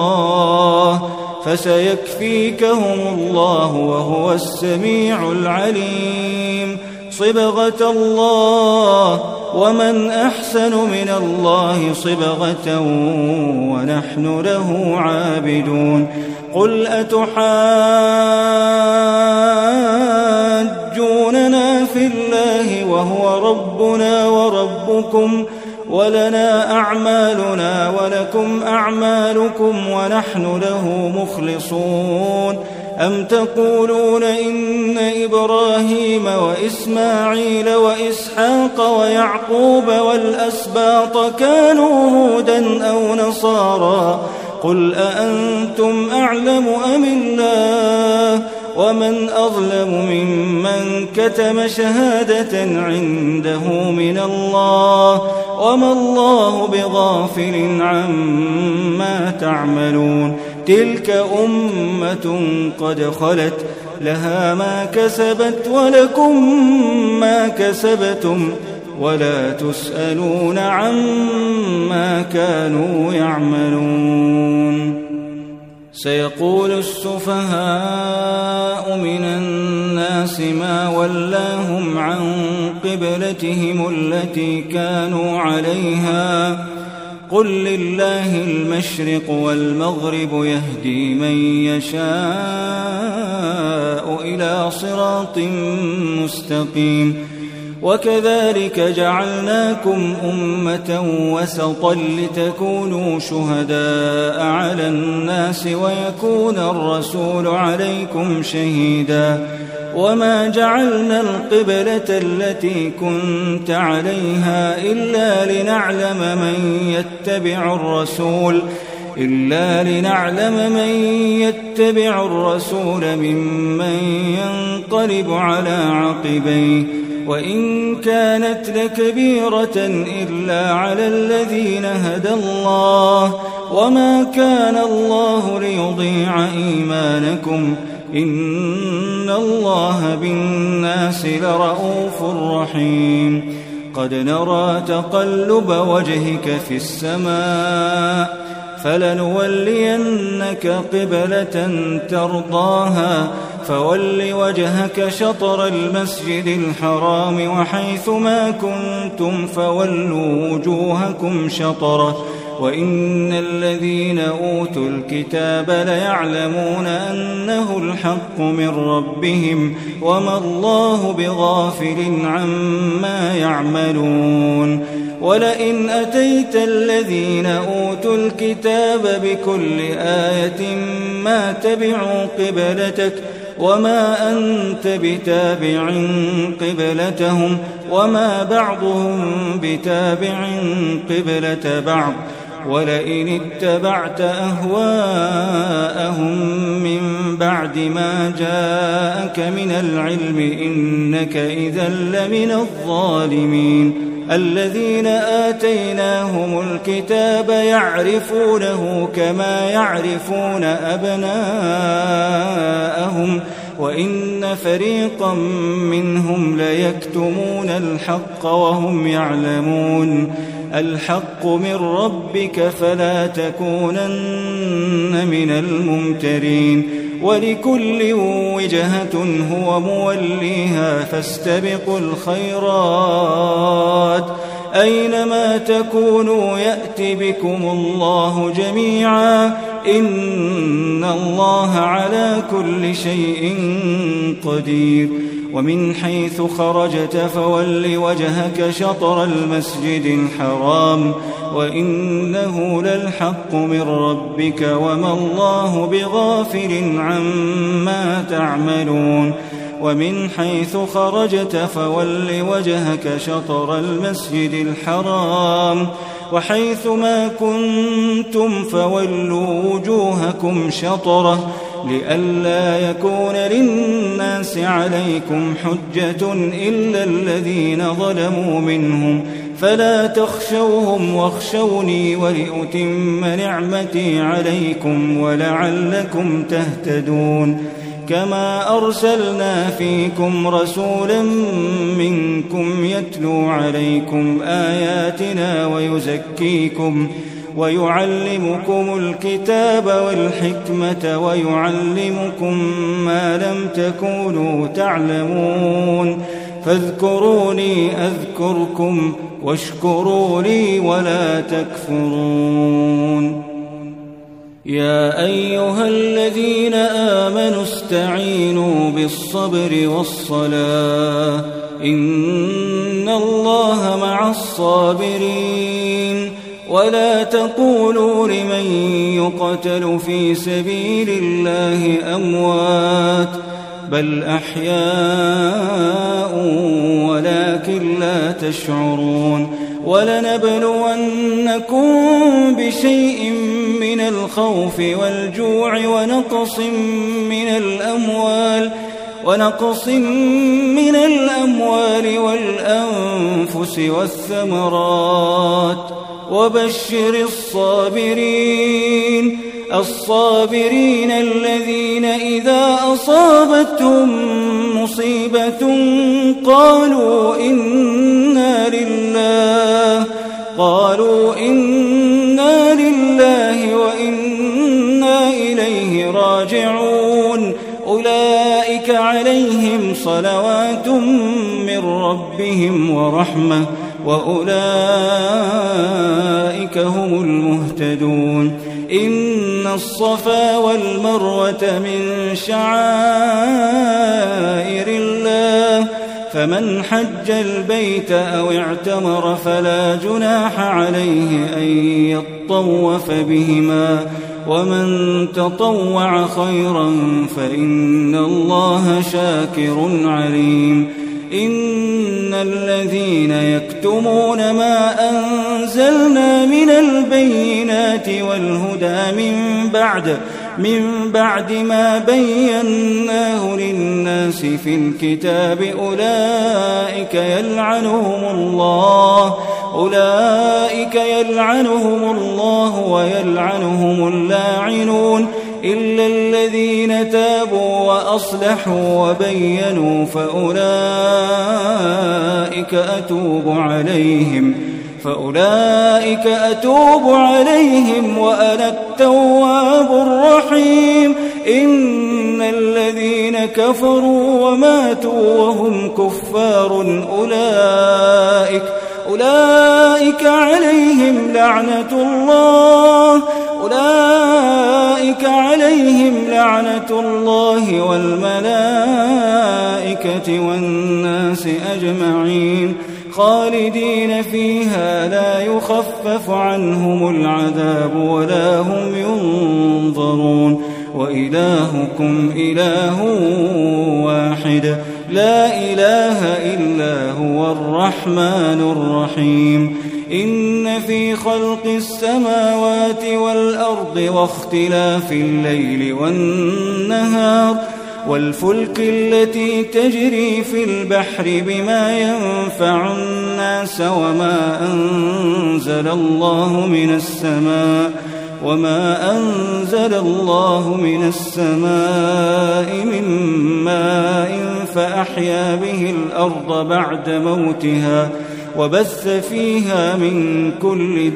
الله وهو السميع العليم صبغة الله ومن أحسن من الله صبغة ونحن له عابدون قل أتحاجوننا في الله وهو ربنا وربكم ولنا أعمالنا ولكم أعمالكم ونحن له مخلصون أم تقولون إن إبراهيم وإسماعيل وإسحاق ويعقوب والأسباط كانوا هودا أو نصارى قل أأنتم أعلم أم الله ومن أظلم ممن كتم شهادة عنده من الله وما الله بغافل عما تعملون تلك أمة قد خلت لها ما كسبت ولكم ما كسبتم ولا تسألون عما كانوا يعملون سيقول السفهاء من الناس ما ولاهم عن قبلتهم التي كانوا عليها قل لله المشرق والمغرب يهدي من يشاء إلى صراط مستقيم وكذلك جعلناكم أمة وسطا لتكونوا شهداء على الناس ويكون الرسول عليكم شهيدا وما جعلنا القبلة التي كنت عليها إلا لنعلم من يتبع الرسول ممن ينقلب على عقبيه وإن كانت لكبيرة إلا على الذين هدى الله وما كان الله ليضيع إيمانكم إن الله بالناس لرؤوف رحيم قد نرى تقلب وجهك في السماء فلنولينك قبلة ترضاها فول وجهك شطر المسجد الحرام وحيث ما كنتم فولوا وجوهكم شطره وإن الذين أوتوا الكتاب ليعلمون أنه الحق من ربهم وما الله بغافل عما يعملون ولئن أتيت الذين أوتوا الكتاب بكل آية ما تبعوا قبلتك وما أنت بتابع قبلتهم وما بعضهم بتابع قبلة بعض ولئن اتبعت أهواءهم من بعد ما جاءك من العلم إنك إذا لمن الظالمين الذين آتيناهم الكتاب يعرفونه كما يعرفون أبناءهم وإن فريقا منهم ليكتمون الحق وهم يعلمون الحق من ربك فلا تكونن من الممترين ولكل وجهة هو موليها فاستبقوا الخيرات أينما تكونوا يأت بكم الله جميعا إن الله على كل شيء قدير ومن حيث خرجت فول وجهك شطر المسجد الحرام وإنه للحق من ربك وما الله بغافل عما تعملون ومن حيث خرجت فول وجهك شطر المسجد الحرام وحيث ما كنتم فولوا وجوهكم شطره لئلا يكون للناس عليكم حجة إلا الذين ظلموا منهم فلا تخشوهم واخشوني ولأتم نعمتي عليكم ولعلكم تهتدون كما أرسلنا فيكم رسولا منكم يتلو عليكم آياتنا ويزكيكم ويعلمكم الكتاب والحكمة ويعلمكم ما لم تكونوا تعلمون فاذكروني أذكركم واشكروا لي ولا تكفرون يا أيها الذين آمنوا استعينوا بالصبر والصلاة إن الله مع الصابرين ولا تقولوا لمن يقتل في سبيل الله أموات بل أحياء ولكن لا تشعرون ولنبلونكم بشيء من الخوف والجوع ونقص من الأموال والأنفس والثمرات وبشر الصابرين الذين إذا أصابتهم مصيبة قالوا إنا لله وإنا إليه راجعون أولئك عليهم صلوات من ربهم ورحمة وأولئك هم المهتدون إن الصفا والمروة من شعائر الله فمن حج البيت أو اعتمر فلا جناح عليه أن يطوف بهما ومن تطوع خيرا فإن الله شاكر عليم إن الذين يكتمون ما أنزلنا من البينات والهدى من بعد ما بيناه للناس في الكتاب أولئك يلعنهم الله ويلعنهم اللاعنون إلا الذين تابوا وأصلحوا وبينوا فأولئك أتوب عليهم وأنا التواب الرحيم إن الذين كفروا وماتوا وهم كفار أولئك عليهم لعنة الله والملائكة والناس أجمعين خالدين فيها لا يخفف عنهم العذاب ولا هم ينظرون وإلهكم إله واحد لا إله إلا هو الرحمن الرحيم إن في خلق السماوات والأرض واختلاف الليل والنهار والفلك التي تجري في البحر بما ينفع الناس الناس وما أنزل الله من السماء من ماء فأحيا به الأرض بعد موتها وبث فيها من كل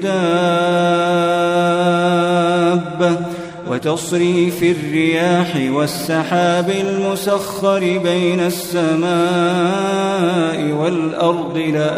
دابة وتصريف الرياح والسحاب المسخر بين السماء والأرض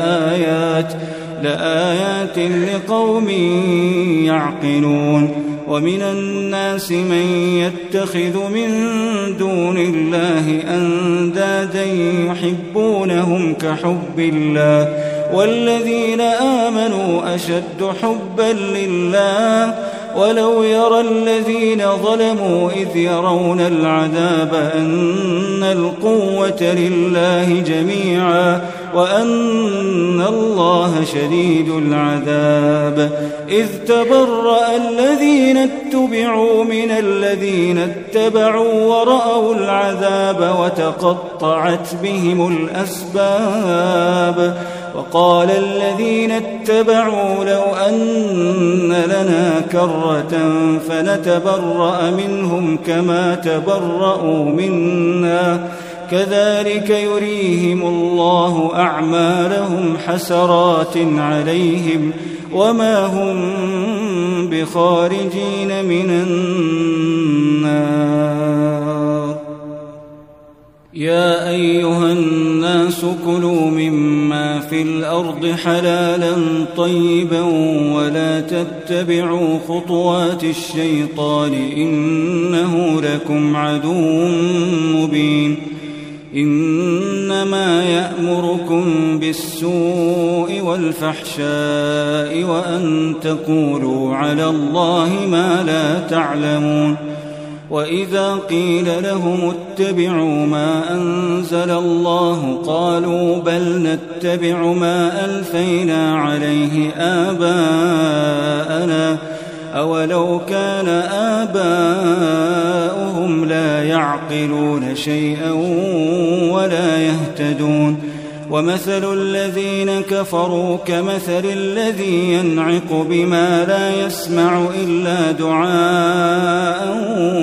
لآيات لقوم يعقلون ومن الناس من يتخذ من دون الله أندادا يحبونهم كحب الله والذين آمنوا أشد حبا لله ولو يرى الذين ظلموا إذ يرون العذاب أن القوة لله جميعا وأن الله شديد العذاب إذ تبرأ الذين اتبعوا من الذين اتبعوا ورأوا العذاب وتقطعت بهم الأسباب وقال الذين اتبعوا لو أن لنا كرة فنتبرأ منهم كما تبرأوا منا كذلك يريهم الله أعمالهم حسرات عليهم وما هم بخارجين من النار يا أيها الناس كلوا مما في الأرض حلالا طيبا ولا تتبعوا خطوات الشيطان إنه لكم عدو مبين إنما يأمركم بالسوء والفحشاء وأن تقولوا على الله ما لا تعلمون وإذا قيل لهم اتبعوا ما أنزل الله قالوا بل نتبع ما ألفينا عليه آباءنا أولو كان آباؤهم لا يعقلون شيئا ولا يهتدون ومثل الذين كفروا كمثل الذي ينعق بما لا يسمع إلا دعاء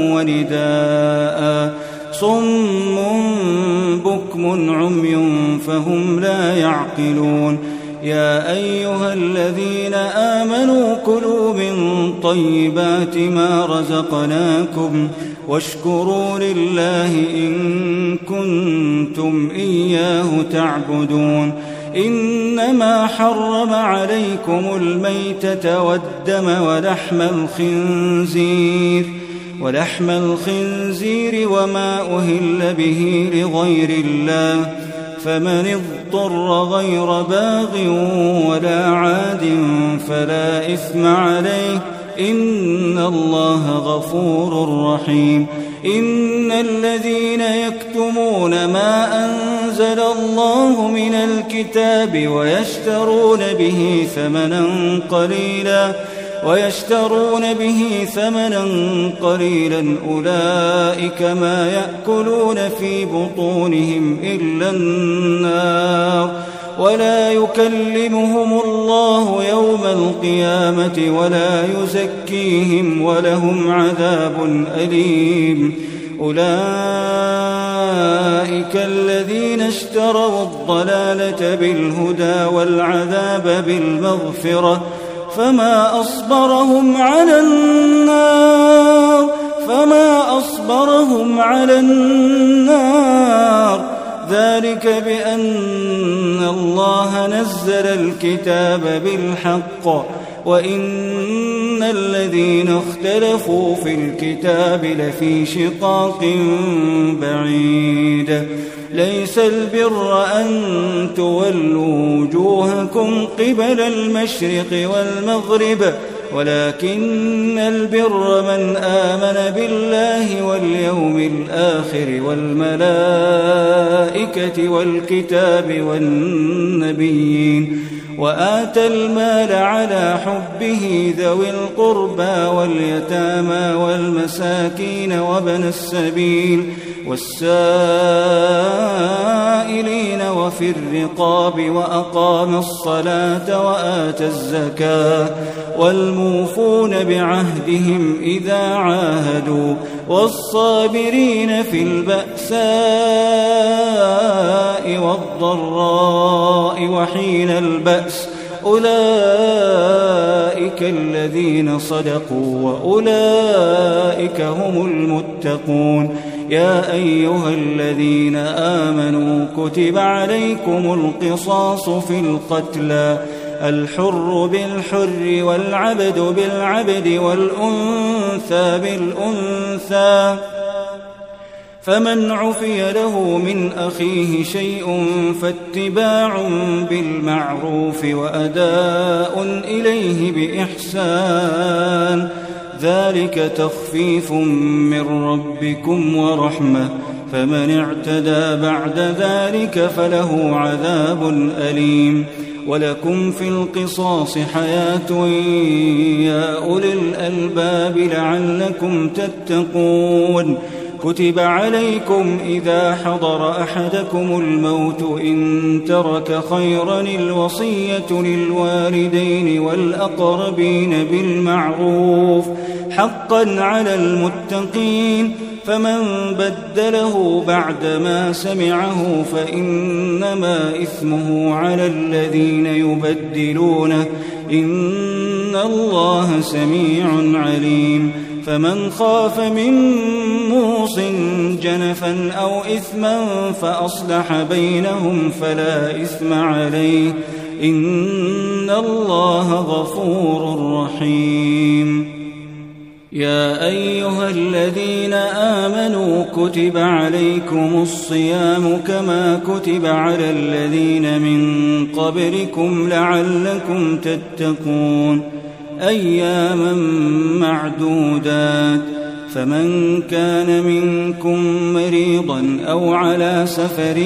ونداء صم بكم عمي فهم لا يعقلون يا أيها الذين آمنوا كلوا من طيبات ما رزقناكم واشكروا لله إن كنتم إياه تعبدون إنما حرم عليكم الميتة والدم ولحم الخنزير وما أهل به لغير الله فمن اضطر غير باغ ولا عاد فلا إثم عليه إن الله غفور رحيم إن الذين يكتمون ما أنزل الله من الكتاب ويشترون به ثمنا قليلا أولئك ما يأكلون في بطونهم إلا النار ولا يكلمهم الله يوم القيامة ولا يزكيهم ولهم عذاب أليم أولئك الذين اشتروا الضلالة بالهدى والعذاب بالمغفرة فما أصبرهم على النار ذلك بأن الله نزل الكتاب بالحق وإن الذين اختلفوا في الكتاب لفي شقاق بعيد ليس البر أن تولوا وجوهكم قبل المشرق والمغرب ولكن البر من آمن بالله واليوم الآخر والملائكة والكتاب والنبيين وآتى المال على حبه ذوي القربى واليتامى والمساكين وابن السبيل والسائلين وفي الرقاب وأقام الصلاة وآتى الزكاة والموفون بعهدهم إذا عاهدوا والصابرين في البأساء والضراء وحين البأس أولئك الذين صدقوا وأولئك هم المتقون. يا أيها الذين آمنوا كتب عليكم القصاص في القتلى الحر بالحر والعبد بالعبد والأنثى بالأنثى فمن عفي له من أخيه شيء فاتباع بالمعروف وأداء إليه بإحسان ذلك تخفيف من ربكم ورحمة فمن اعتدى بعد ذلك فله عذاب أليم. ولكم في القصاص حياة يا أولي الألباب لعلكم تتقون. كتب عليكم إذا حضر أحدكم الموت إن ترك خيرا الوصية للوالدين والأقربين بالمعروف حقا على المتقين فمن بدله بعدما سمعه فإنما إثمه على الذين يبدلونه إن الله سميع عليم. فمن خاف من موص جنفا أو إثما فأصلح بينهم فلا إثم عليه إن الله غفور رحيم. يا أيها الذين آمنوا كتب عليكم الصيام كما كتب على الذين من قبلكم لعلكم تتقون أياما معدودات فمن كان منكم مريضا أو على سفر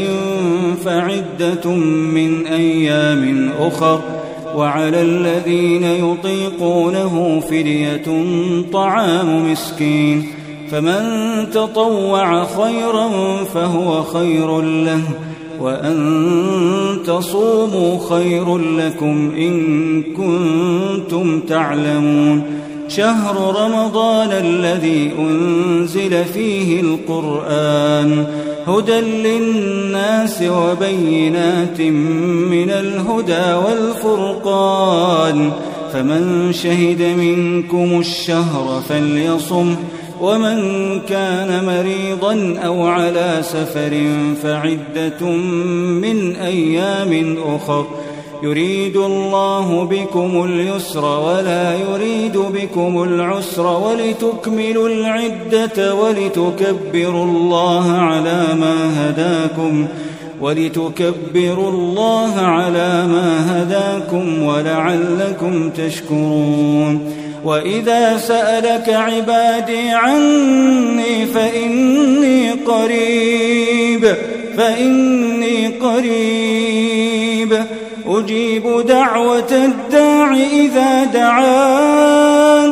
فعدة من أيام أخر وعلى الذين يطيقونه فدية طعام مسكين فمن تطوع خيرا فهو خير له وأن تصوموا خير لكم إن كنتم تعلمون. شهر رمضان الذي أنزل فيه القرآن هدى للناس وبينات من الهدى والفرقان فمن شهد منكم الشهر فليصم ومن كان مريضا أو على سفر فعدة من أيام أخر يريد الله بكم اليسر ولا يريد بكم العسر ولتكملوا العدة ولتكبروا الله على ما هداكم ولعلكم تشكرون. وإذا سألك عبادي عني فإني قريب أجيب دعوة الداع إذا دعان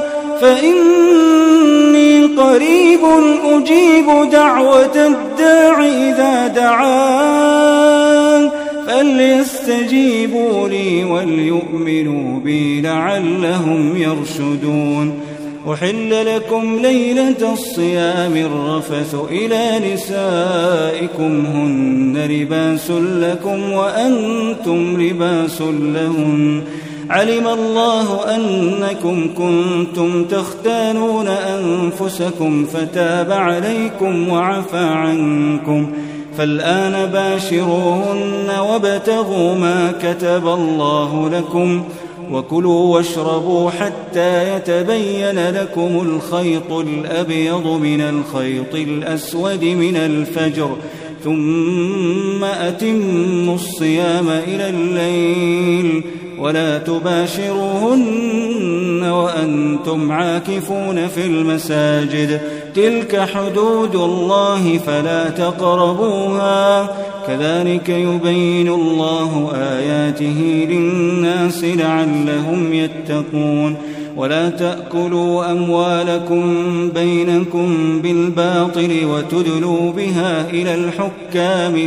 فإني قريب أجيب دعوة الداع إذا دعان فليستجيبوا لي وليؤمنوا بي لعلهم يرشدون. أحل لكم ليلة الصيام الرفث إلى نسائكم هن لباس لكم وأنتم لباس لهن علم الله أنكم كنتم تختانون أنفسكم فتاب عليكم وعفى عنكم فالآن باشروهن وابتغوا ما كتب الله لكم وكلوا واشربوا حتى يتبين لكم الخيط الأبيض من الخيط الأسود من الفجر ثم أتموا الصيام إلى الليل ولا تباشروهن وأنتم عاكفون في المساجد تلك حدود الله فلا تقربوها كذلك يبين الله آياته للناس لعلهم يتقون. ولا تأكلوا أموالكم بينكم بالباطل وتدلوا بها إلى الحكام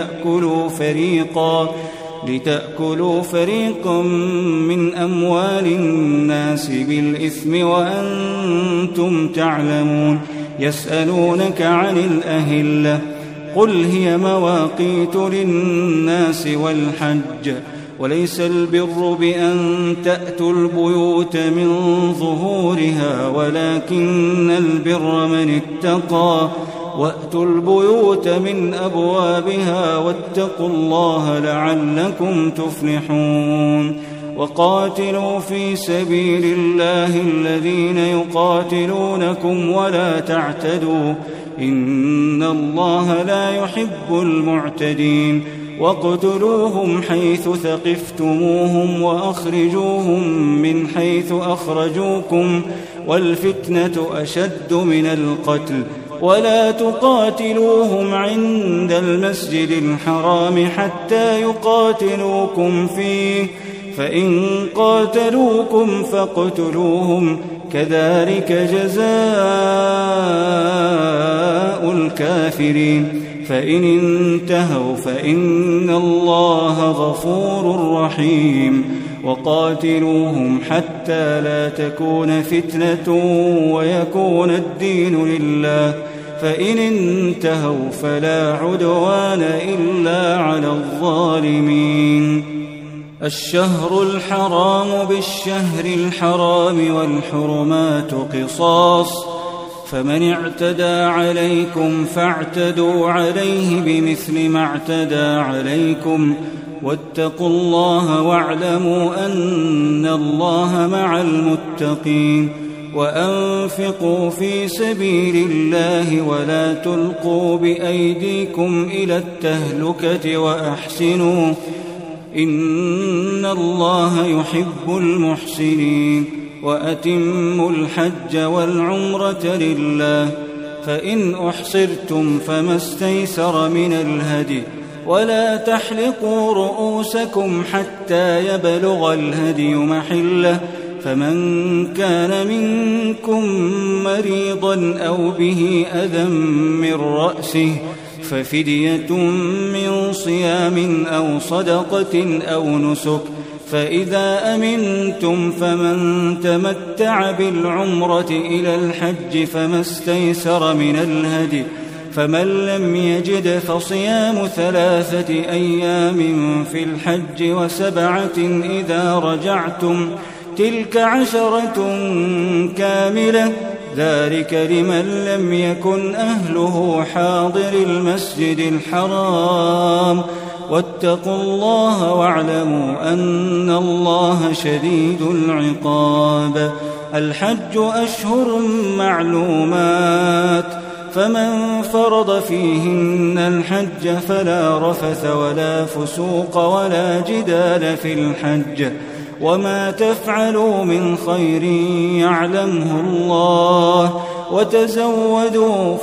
لتأكلوا فريقا من أموال الناس بالإثم وأنتم تعلمون. يسألونك عن الأهلة قل هي مواقيت للناس والحج وليس البر بأن تأتوا البيوت من ظهورها ولكن البر من اتقى وأتوا البيوت من أبوابها واتقوا الله لعلكم تفلحون. وقاتلوا في سبيل الله الذين يقاتلونكم ولا تعتدوا إن الله لا يحب المعتدين. واقتلوهم حيث ثقفتموهم وأخرجوهم من حيث أخرجوكم والفتنة أشد من القتل ولا تقاتلوهم عند المسجد الحرام حتى يقاتلوكم فيه فإن قاتلوكم فاقتلوهم كذلك جزاء الكافرين. فإن انتهوا فإن الله غفور رحيم. وقاتلوهم حتى لا تكون فتنة ويكون الدين لله فإن انتهوا فلا عدوان إلا على الظالمين. الشهر الحرام بالشهر الحرام والحرمات قصاص فمن اعتدى عليكم فاعتدوا عليه بمثل ما اعتدى عليكم واتقوا الله واعلموا أن الله مع المتقين. وأنفقوا في سبيل الله ولا تلقوا بأيديكم إلى التهلكة وأحسنوا إن الله يحب المحسنين. وأتموا الحج والعمرة لله فإن أحصرتم فما استيسر من الهدي ولا تحلقوا رؤوسكم حتى يبلغ الهدي محله فمن كان منكم مريضا أو به أذى من رأسه ففدية من صيام أو صدقة أو نسك فإذا أمنتم فمن تمتع بالعمرة إلى الحج فما استيسر من الهدي فمن لم يجد فصيام 3 أيام في الحج و7 إذا رجعتم تلك 10 كاملة ذلك لمن لم يكن أهله حاضر المسجد الحرام واتقوا الله واعلموا أن الله شديد العقاب. الحج أشهر معلومات فمن فرض فيهن الحج فلا رفث ولا فسوق ولا جدال في الحج وما تفعلوا من خير يعلمه الله وتزودوا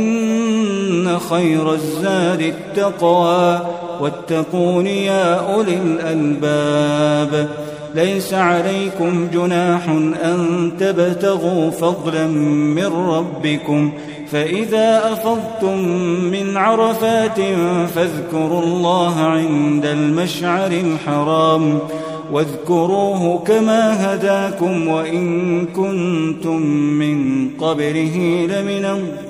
فإن خير الزاد التقوى واتقون يا أولي الألباب. ليس عليكم جناح أن تبتغوا فضلا من ربكم فإذا أفضتم من عرفات فاذكروا الله عند المشعر الحرام واذكروه كما هداكم وإن كنتم من قبله لمن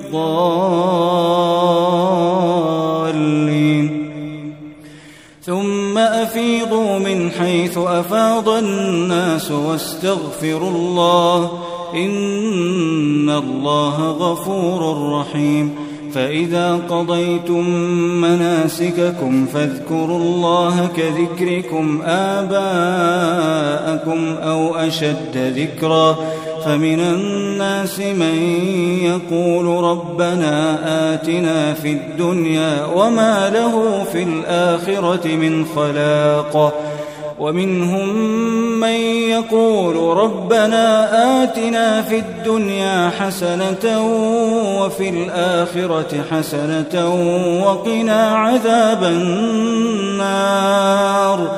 الضالين. ثم أفيضوا من حيث أفاض الناس واستغفروا الله إن الله غفور رحيم. فإذا قضيتم مناسككم فاذكروا الله كذكركم آباءكم أو أشد ذكرا فمن الناس من يقول ربنا آتنا في الدنيا وما له في الآخرة من خلاق ومنهم من يقول ربنا آتنا في الدنيا حسنة وفي الآخرة حسنة وقنا عذاب النار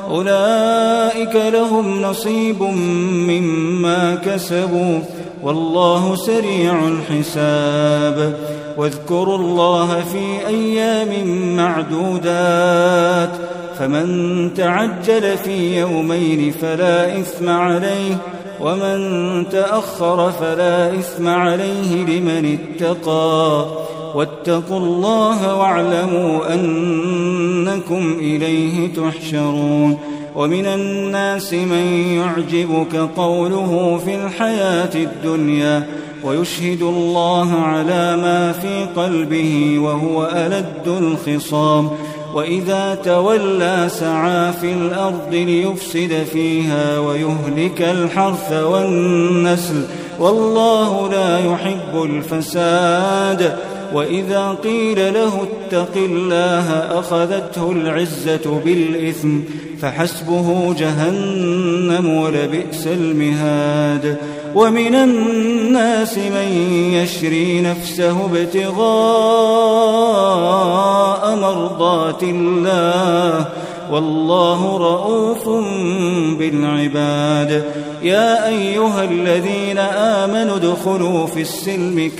أولئك لهم نصيب مما كسبوا والله سريع الحساب. واذكروا الله في أيام معدودات فمن تعجل في يومين فلا إثم عليه ومن تأخر فلا إثم عليه لمن اتقى واتقوا الله واعلموا أنكم إليه تحشرون. ومن الناس من يعجبك قوله في الحياة الدنيا ويشهد الله على ما في قلبه وهو ألد الخصام وإذا تولى سعى في الأرض ليفسد فيها ويهلك الحرث والنسل والله لا يحب الفساد. وإذا قيل له اتق الله أخذته العزة بالإثم فحسبه جهنم ولبئس المهاد. ومن الناس من يشري نفسه ابتغاء مرضات الله والله رؤوف بالعباد. يا أيها الذين آمنوا ادخلوا في السلم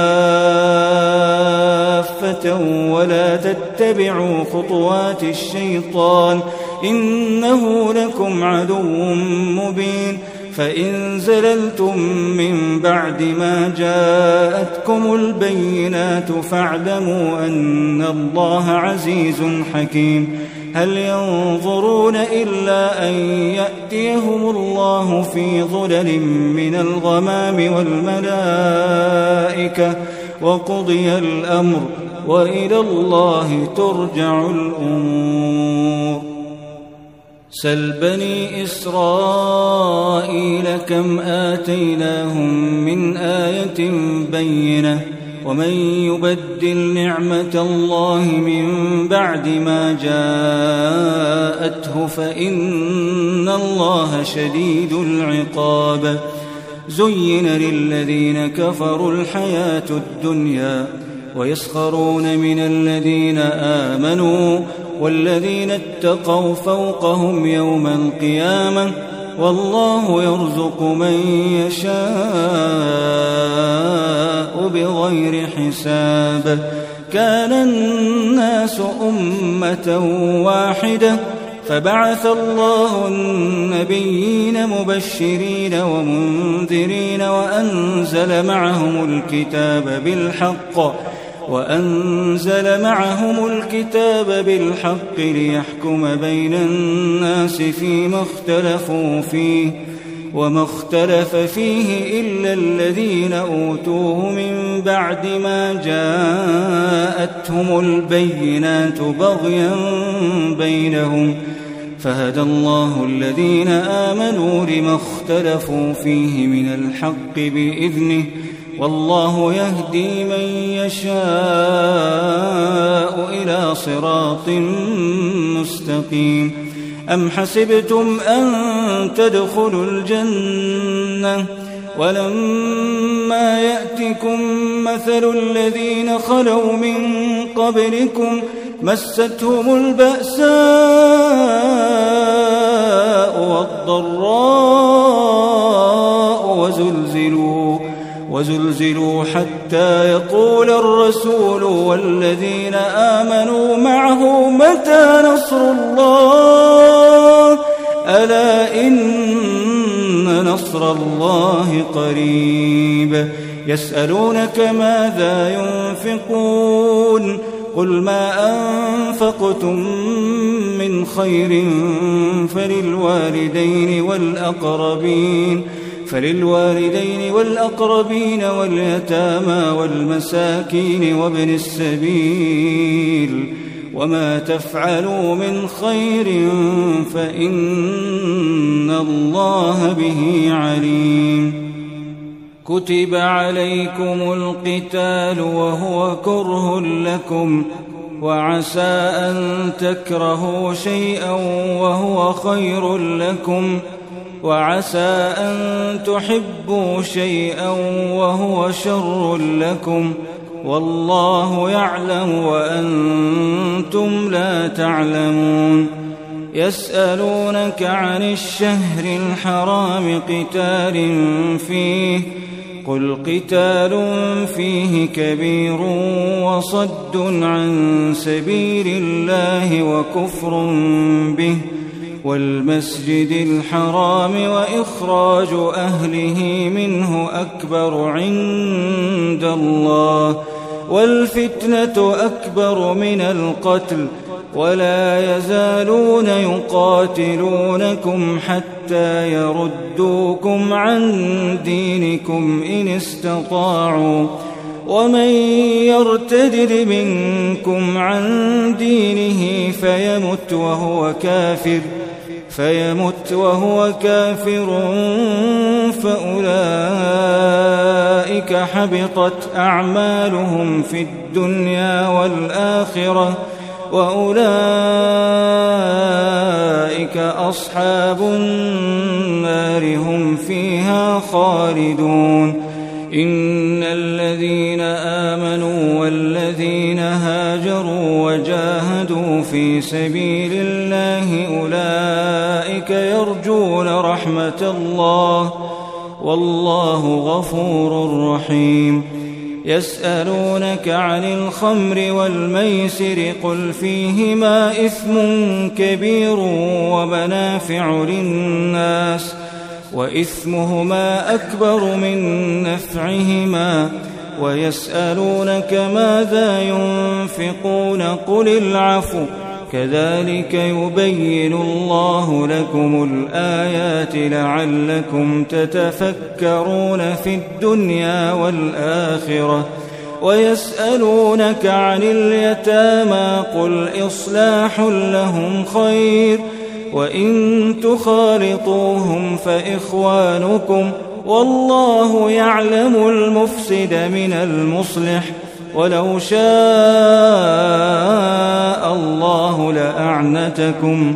كافة ولا تتبعوا خطوات الشيطان إنه لكم عدو مبين. فإن زللتم من بعد ما جاءتكم البينات فاعلموا أن الله عزيز حكيم. هل ينظرون إلا أن يأتيهم الله في ظلل من الغمام والملائكة وقضي الأمر وإلى الله ترجع الأمور. سل بني إسرائيل كم آتيناهم من آية بينة ومن يبدل نعمة الله من بعد ما جاءته فإن الله شديد العقاب. زين للذين كفروا الحياة الدنيا ويسخرون من الذين آمنوا والذين اتقوا فوقهم يوم القيامة والله يرزق من يشاء بغير حساب. كان الناس أمة واحدة فبعث الله النبيين مبشرين ومنذرين وأنزل معهم الكتاب بالحق ليحكم بين الناس فيما اختلفوا فيه وما اختلف فيه إلا الذين أوتوه من بعد ما جاءتهم البينات بغيا بينهم فهدى الله الذين آمنوا لما اختلفوا فيه من الحق بإذنه والله يهدي من يشاء إلى صراط مستقيم. أم حسبتم أن تدخلوا الجنة ولما يأتكم مثل الذين خلوا من قبلكم مستهم البأساء والضراء وزلزلوا حتى يقول الرسول والذين آمنوا معه متى نصر الله ألا إن نصر الله قريب. يسألونك ماذا ينفقون قل ما أنفقتم من خير فللوالدين والأقربين واليتامى والمساكين وابن السبيل وما تفعلوا من خير فإن الله به عليم. كتب عليكم القتال وهو كره لكم وعسى أن تكرهوا شيئا وهو خير لكم وعسى أن تحبوا شيئا وهو شر لكم والله يعلم وأنتم لا تعلمون. يسألونك عن الشهر الحرام قتال فيه قل قتال فيه كبير وصد عن سبيل الله وكفر به والمسجد الحرام وإخراج أهله منه أكبر عند الله والفتنة أكبر من القتل ولا يزالون يقاتلونكم حتى يردوكم عن دينكم إن استطاعوا ومن يرتد منكم عن دينه فيمت وهو كافر فأولئك حبطت أعمالهم في الدنيا والآخرة وأولئك أصحاب النار هم فيها خالدون إن الذين آمنوا والذين هاجروا وجاهدوا في سبيل الله أولئك يرجون رحمة الله والله غفور رحيم يسألونك عن الخمر والميسر قل فيهما إثم كبير ومنافع للناس وإثمهما أكبر من نفعهما ويسألونك ماذا ينفقون قل العفو كذلك يبين الله لكم الآيات لعلكم تتفكرون في الدنيا والآخرة ويسألونك عن اليتامى قل إصلاح لهم خير وإن تخالطوهم فإخوانكم والله يعلم المفسد من المصلح ولو شاء الله لأعنتكم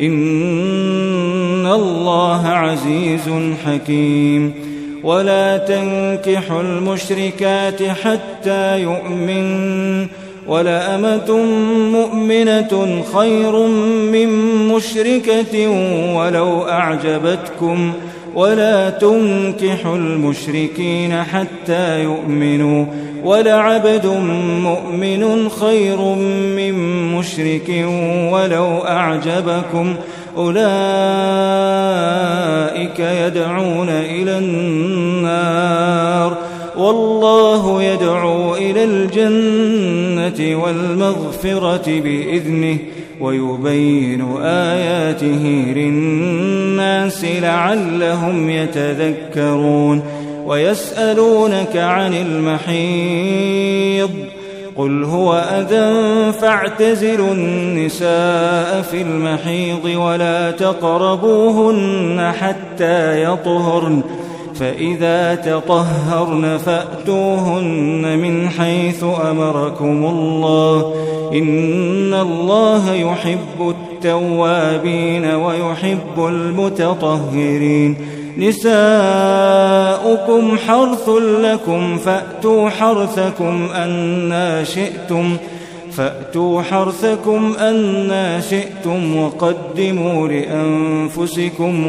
إن الله عزيز حكيم ولا تنكحوا المشركات حتى يؤمنوا ولأمة مؤمنة خير من مشركة ولو أعجبتكم ولا تنكحوا المشركين حتى يؤمنوا ولعبد مؤمن خير من مشرك ولو أعجبكم أولئك يدعون إلى النار والله يدعو إلى الجنة والمغفرة بإذنه ويبين آياته للناس لعلهم يتذكرون ويسألونك عن المحيض قل هو أذى فاعتزلوا النساء في المحيض ولا تقربوهن حتى يطهرن فإذا تطهرن فأتوهن من حيث أمركم الله إن الله يحب التوابين ويحب المتطهرين نساؤكم حرث لكم فأتوا حرثكم أنا شئتم وقدموا لأنفسكم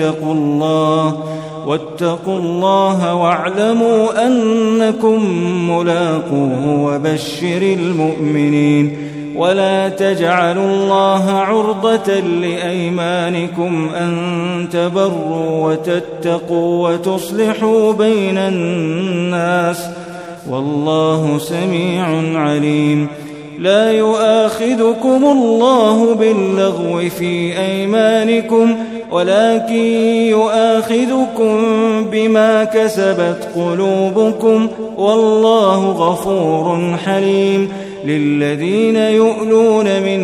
واتقوا الله واعلموا أنكم ملاقوه وبشر المؤمنين ولا تجعلوا الله عرضة لأيمانكم أن تبروا وتتقوا وتصلحوا بين الناس والله سميع عليم لا يؤاخذكم الله باللغو في أيمانكم ولكن يؤاخذكم بما كسبت قلوبكم والله غفور حليم للذين يؤلون من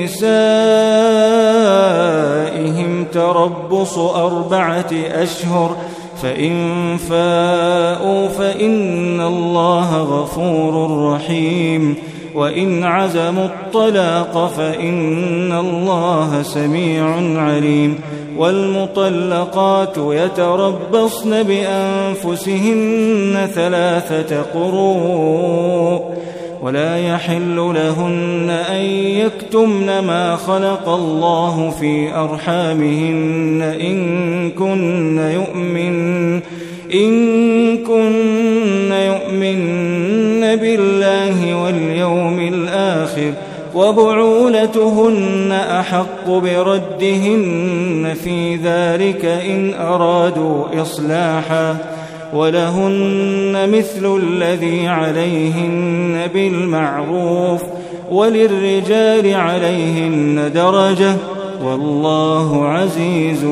نسائهم تربص 4 أشهر فإن فاءوا فإن الله غفور رحيم وإن عزموا الطلاق فإن الله سميع عليم والمطلقات يتربصن بأنفسهن 3 قروء ولا يحل لهن أن يكتمن ما خلق الله في أرحامهن إن كن يؤمن بالله واليوم الآخر، وبعولتهن أحق بردهن في ذلك إن أرادوا إصلاحا، ولهن مثل الذي عليهن بالمعروف، وللرجال عليهن درجة، والله عزيز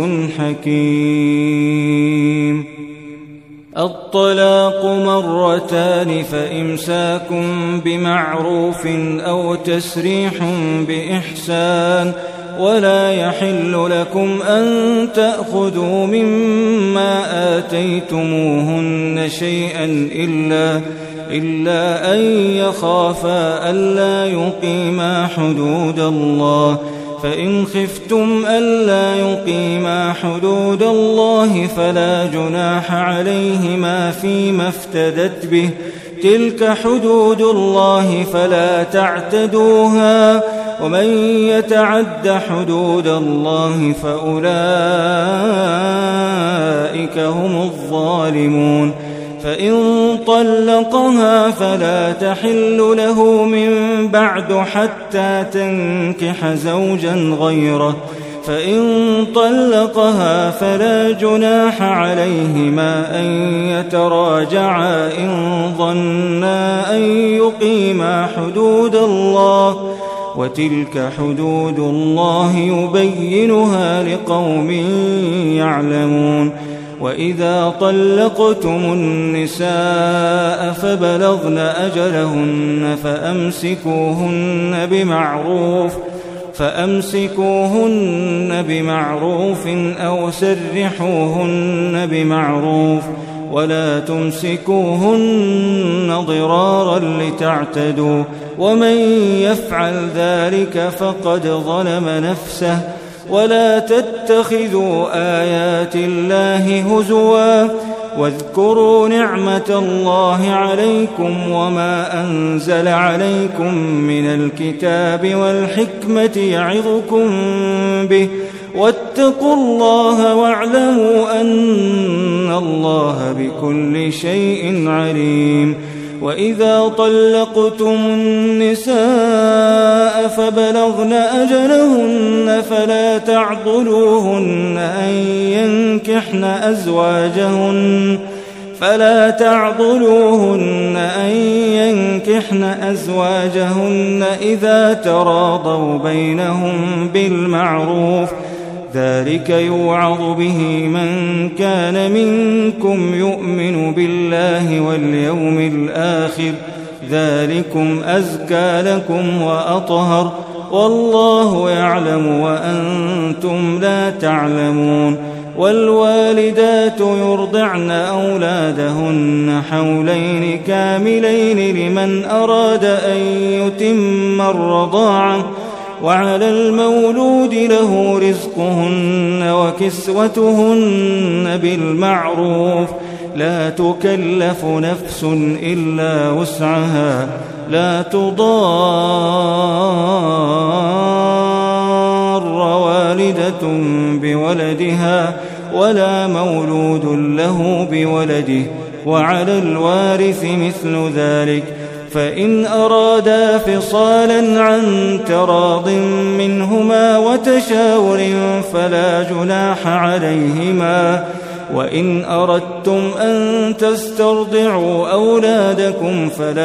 حكيم. الطلاق مرتان، فإمساك بمعروف أو تسريح بإحسان، ولا يحل لكم أن تأخذوا مما آتيتموهن شيئا إلا أن يخافا ألا يقيما حدود الله، فإن خفتم ألا يقيما حدود الله فلا جناح عليهما فيما افتدت به، تلك حدود الله فلا تعتدوها، ومن يتعد حدود الله فأولئك هم الظالمون. فإن طلقها فلا تحل له من بعد حتى تنكح زوجا غيره، فإن طلقها فلا جناح عليهما أن يتراجعا إن ظنا أن يقيما حدود الله، وتلك حدود الله يبينها لقوم يعلمون. وإذا طلقتم النساء فبلغن أجلهن فأمسكوهن بمعروف أو سرحوهن بمعروف، ولا تمسكوهن ضرارا لتعتدوا، ومن يفعل ذلك فقد ظلم نفسه. ولا تتخذوا آيات الله هزوا، واذكروا نعمة الله عليكم وما أنزل عليكم من الكتاب والحكمة يعظكم به، واتقوا الله واعلموا أن الله بكل شيء عليم. وإذا طلقتم النساء فبلغن أجلهن فلا تعضلوهن أن ينكحن أزواجهن إذا تراضوا بينهم بالمعروف، ذلك يوعظ به من كان منكم يؤمن بالله واليوم الآخر، ذلكم أزكى لكم وأطهر، والله يعلم وأنتم لا تعلمون. والوالدات يرضعن أولادهن حولين كاملين لمن أراد أن يتم الرضاعة، وعلى المولود له رزقهن وكسوتهن بالمعروف، لا تكلف نفس إلا وسعها، لا تضار والدة بولدها ولا مولود له بولده، وعلى الوارث مثل ذلك، فإن أرادا فصالا عن تراض منهما وتشاور فلا جناح عليهما. وإن أردتم أن تسترضعوا أولادكم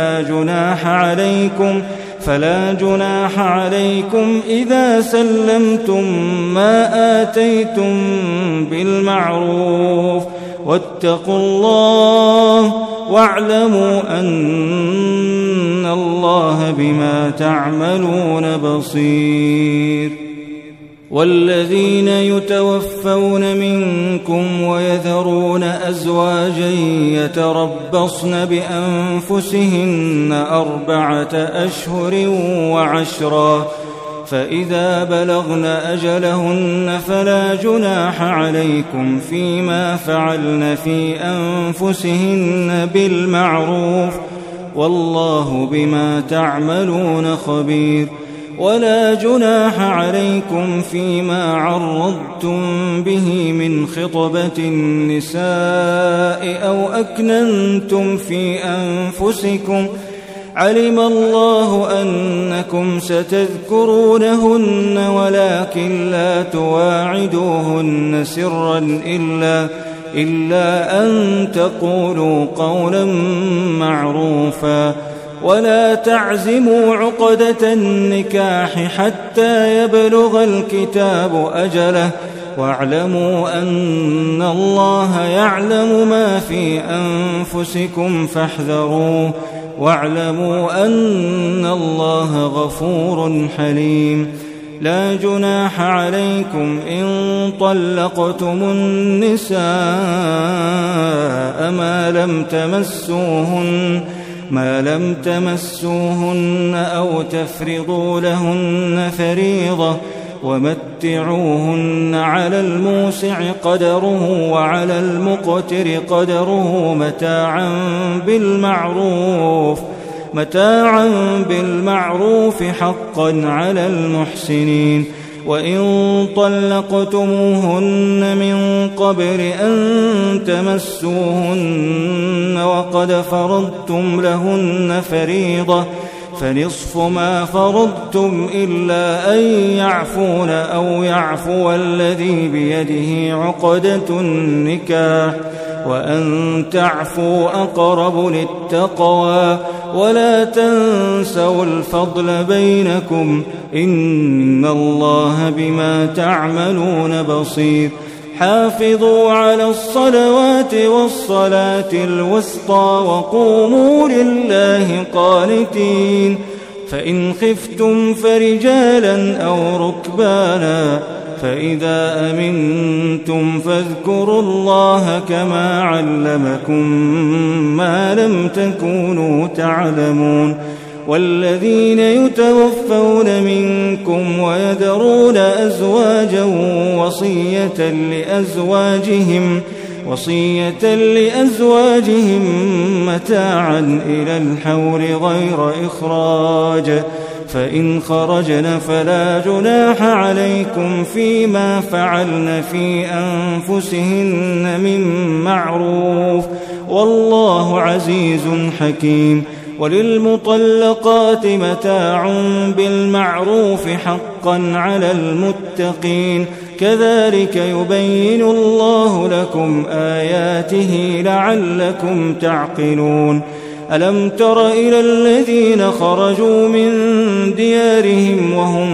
فلا جناح عليكم إذا سلمتم ما آتيتم بالمعروف، واتقوا الله واعلموا أن الله بما تعملون بصير. والذين يتوفون منكم ويذرون أزواجا يتربصن بأنفسهن 4 أشهر و10، فإذا بلغن أجلهن فلا جناح عليكم فيما فعلن في أنفسهن بالمعروف، والله بما تعملون خبير. ولا جناح عليكم فيما عرضتم به من خطبة النساء أو أكننتم في أنفسكم، علم الله أنكم ستذكرونهن ولكن لا تواعدوهن سرا إلا أن تقولوا قولا معروفا. ولا تعزموا عقدة النكاح حتى يبلغ الكتاب أجله، واعلموا أن الله يعلم ما في أنفسكم فاحذروه، واعلموا أن الله غفور حليم. لا جناح عليكم إن طلقتم النساء ما لم تمسوهن أو تفرضوا لهن فريضة، ومتعوهن على الموسع قدره وعلى المقتر قدره متاعا بالمعروف حقا على المحسنين. وإن طلقتموهن من قبل أن تمسوهن وقد فرضتم لهن فريضة فنصف ما فرضتم إلا أن يعفون أو يعفو الذي بيده عقدة النكاح، وأن تعفوا أقرب للتقوى. ولا تنسوا الفضل بينكم، إن الله بما تعملون بصير. حافظوا على الصلوات والصلاة الوسطى وقوموا لله قانتين. فإن خفتم فرجالا أو ركبانا، فإذا أمنتم فاذكروا الله كما علمكم ما لم تكونوا تعلمون. والذين يتوفون منكم ويذرون أزواجا وصية لأزواجهم متاعا إلى الحول غير إخراج، فإن خرجن فلا جناح عليكم فيما فعلن في أنفسهن من معروف، والله عزيز حكيم. وللمطلقات متاع بالمعروف حقا على المتقين، كذلك يبين الله لكم آياته لعلكم تعقلون. ألم تر إلى الذين خرجوا من ديارهم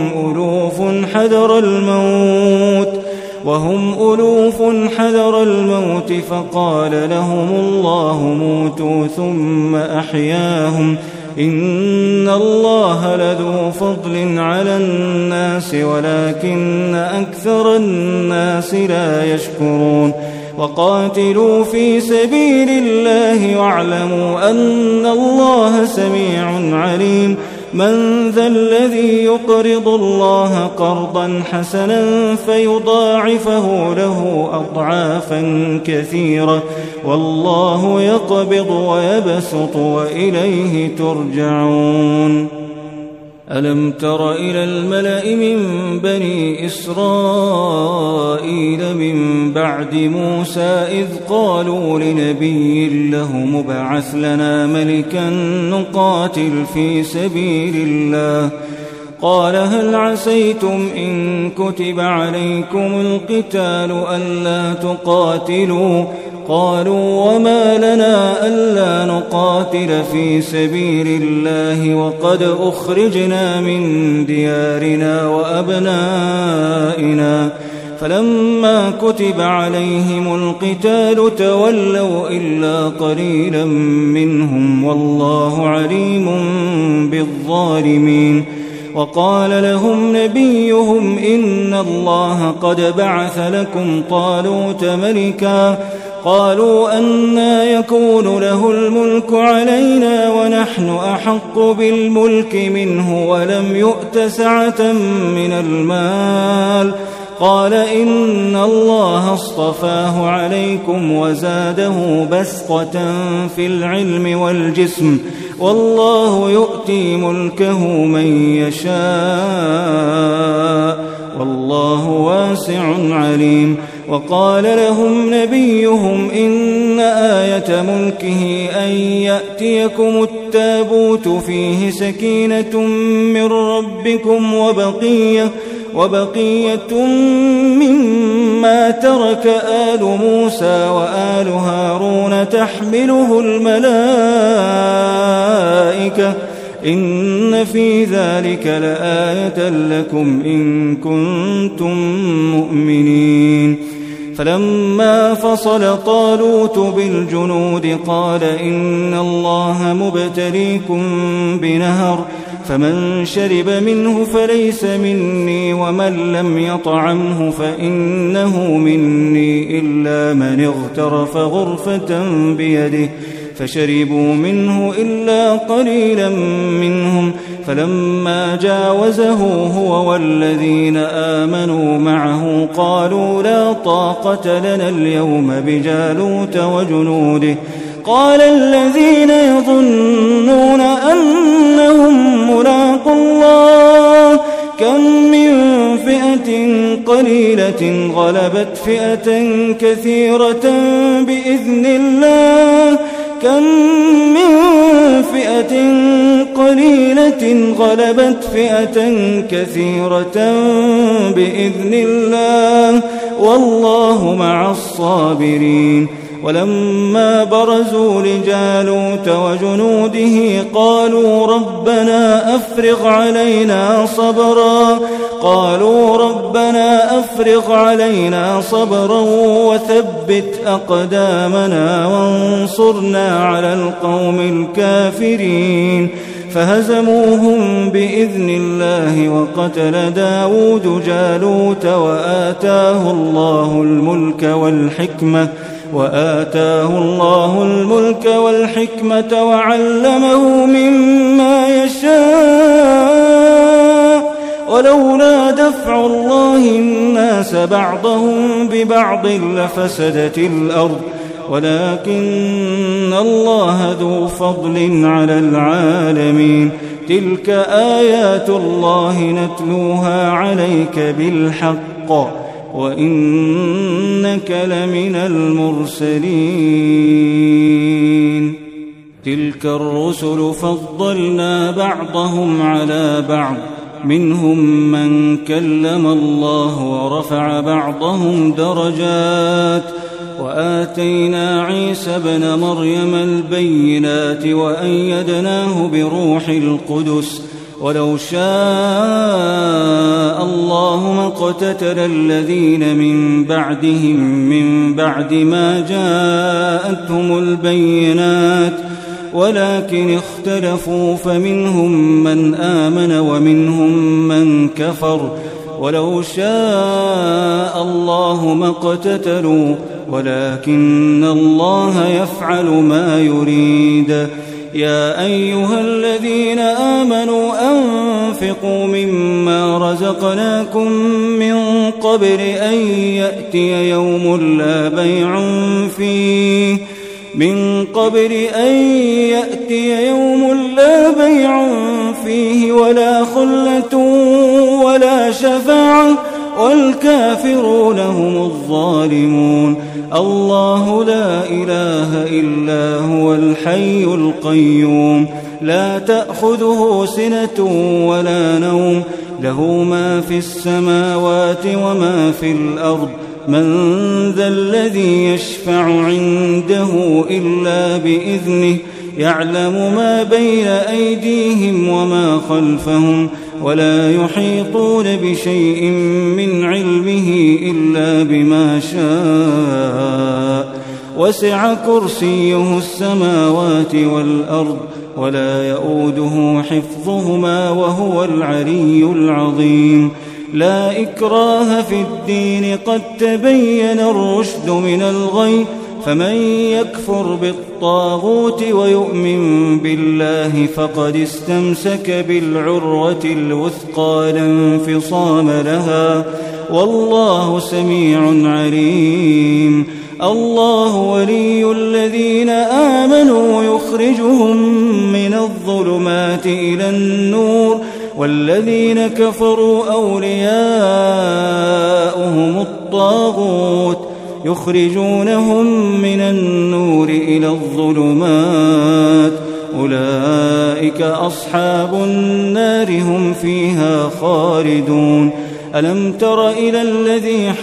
وهم ألوف حذر الموت فقال لهم الله موتوا ثم أحياهم، إن الله لذو فضل على الناس ولكن أكثر الناس لا يشكرون. وقاتلوا في سبيل الله واعلموا أن الله سميع عليم. من ذا الذي يقرض الله قرضا حسنا فيضاعفه له أضعافا كثيرة، والله يقبض ويبسط وإليه ترجعون. ألم تر إلى الملأ من بني إسرائيل من بعد موسى إذ قالوا لنبي له مبعث لنا ملكا نقاتل في سبيل الله، قال هل عسيتم إن كتب عليكم القتال ألا تقاتلوا؟ قالوا وما لنا ألا نقاتل في سبيل الله وقد أخرجنا من ديارنا وأبنائنا، فلما كتب عليهم القتال تولوا إلا قليلا منهم والله عليم بالظالمين. وقال لهم نبيهم إن الله قد بعث لكم طالوت ملكا، قالوا أنى يكون له الملك علينا ونحن أحق بالملك منه ولم يؤت سعة من المال، قال إن الله اصطفاه عليكم وزاده بسطة في العلم والجسم والله يؤتي ملكه من يشاء والله واسع عليم. وقال لهم نبيهم إن آية ملكه أن يأتيكم التابوت فيه سكينة من ربكم وبقية مما ترك آل موسى وآل هارون تحمله الملائكة إن في ذلك لآية لكم إن كنتم مؤمنين. فلما فصل طالوت بالجنود قال إن الله مبتليكم بنهر فمن شرب منه فليس مني ومن لم يطعمه فإنه مني إلا من اغترف غرفة بيده فشربوا منه إلا قليلا منهم. فلما جاوزه هو والذين آمنوا معه قالوا لا طاقة لنا اليوم بجالوت وجنوده. قال الذين يظنون أنهم ملاقو الله كم من فئة قليلة غلبت فئة كثيرة بإذن الله كم من فئة قليلة غلبت فئة كثيرة بإذن الله والله مع الصابرين. ولما برزوا لجالوت وجنوده قالوا ربنا أفرغ علينا صبرا وثبت أقدامنا وانصرنا على القوم الكافرين. فهزموهم بإذن الله وقتل داود جالوت وآتاه الله الملك والحكمة وعلمه مما يشاء ولولا دفع الله الناس بعضهم ببعض لفسدت الأرض ولكن الله ذو فضل على العالمين. تلك آيات الله نتلوها عليك بالحق وإنك لمن المرسلين. تلك الرسل فضلنا بعضهم على بعض منهم من كلم الله ورفع بعضهم درجات وآتينا عيسى ابن مريم البينات وأيدناه بروح القدس ولو شاء الله ما اقتتل الذين من بعدهم من بعد ما جاءتهم البينات ولكن اختلفوا فمنهم من آمن ومنهم من كفر ولو شاء الله ما اقتتلوا ولكن الله يفعل ما يريد. يا أيها الذين آمنوا أنفقوا مما رزقناكم من قبل أن يأتي يوم لا بيع فيه ولا خلة ولا شفاعة والكافرون هم الظالمون. الله لا إله إلا هو الحي القيوم لا تأخذه سنة ولا نوم له ما في السماوات وما في الأرض من ذا الذي يشفع عنده إلا بإذنه يعلم ما بين أيديهم وما خلفهم ولا يحيطون بشيء من علمه إلا بما شاء وسع كرسيه السماوات والأرض ولا يؤوده حفظهما وهو العلي العظيم. لا إكراه في الدين قد تبين الرشد من الغي فمن يكفر بالطاغوت ويؤمن بالله فقد استمسك بالعروة الوثقى لا انفصام لها والله سميع عليم. الله ولي الذين آمنوا يخرجهم من الظلمات إلى النور والذين كفروا أولياؤهم الطاغوت يخرجونهم من النور إلى الظلمات أولئك أصحاب النار هم فيها خالدون ألم تر إلى الذي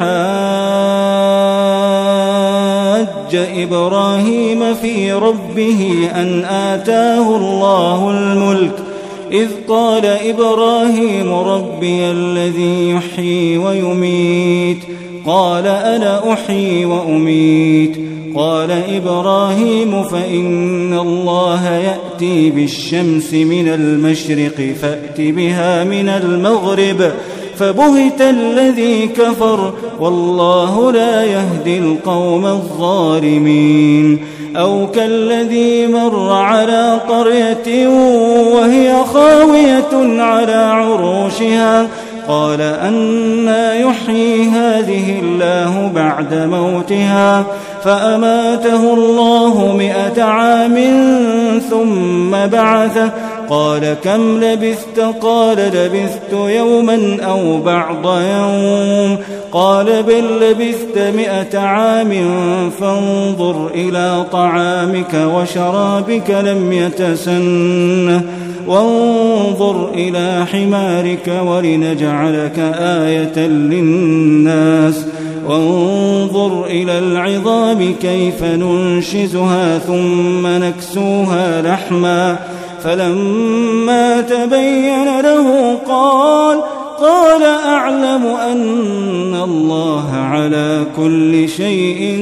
حاج إبراهيم في ربه أن آتاه الله الملك إذ قال إبراهيم ربي الذي يحيي ويميت قال أنا أحيي وأميت قال إبراهيم فإن الله يأتي بالشمس من المشرق فأت بها من المغرب فبهت الذي كفر والله لا يهدي القوم الظالمين أو كالذي مر على قرية وهي خاوية على عروشها قال أنى يحيي هذه الله بعد موتها فأماته الله 100 عام ثم بعثه قال كم لبثت قال لبثت يوما أو بعض يوم قال بل لبثت 100 عام فانظر إلى طعامك وشرابك لم يتسنه وانظر إلى حمارك ولنجعلك آية للناس وانظر إلى العظام كيف ننشزها ثم نكسوها لحما فلما تبين له قال أعلم أن الله على كل شيء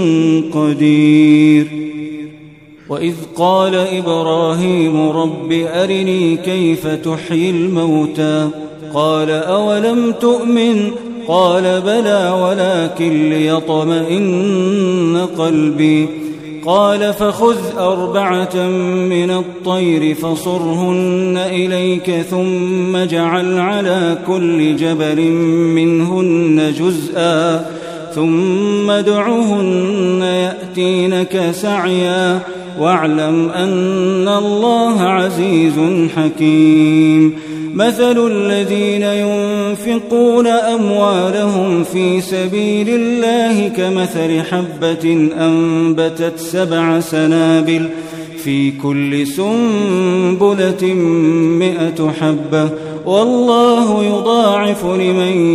قدير وإذ قال إبراهيم رب أرني كيف تحيي الموتى قال أولم تؤمن قال بلى ولكن ليطمئن قلبي قال فخذ 4 من الطير فصرهن إليك ثم اجعل على كل جبل منهن جزءا ثم ادعهن يأتينك سعيا واعلم أن الله عزيز حكيم مثل الذين ينفقون أموالهم في سبيل الله كمثل حبة أنبتت 7 سنابل في كل سنبلة 100 حبة والله يضاعف لمن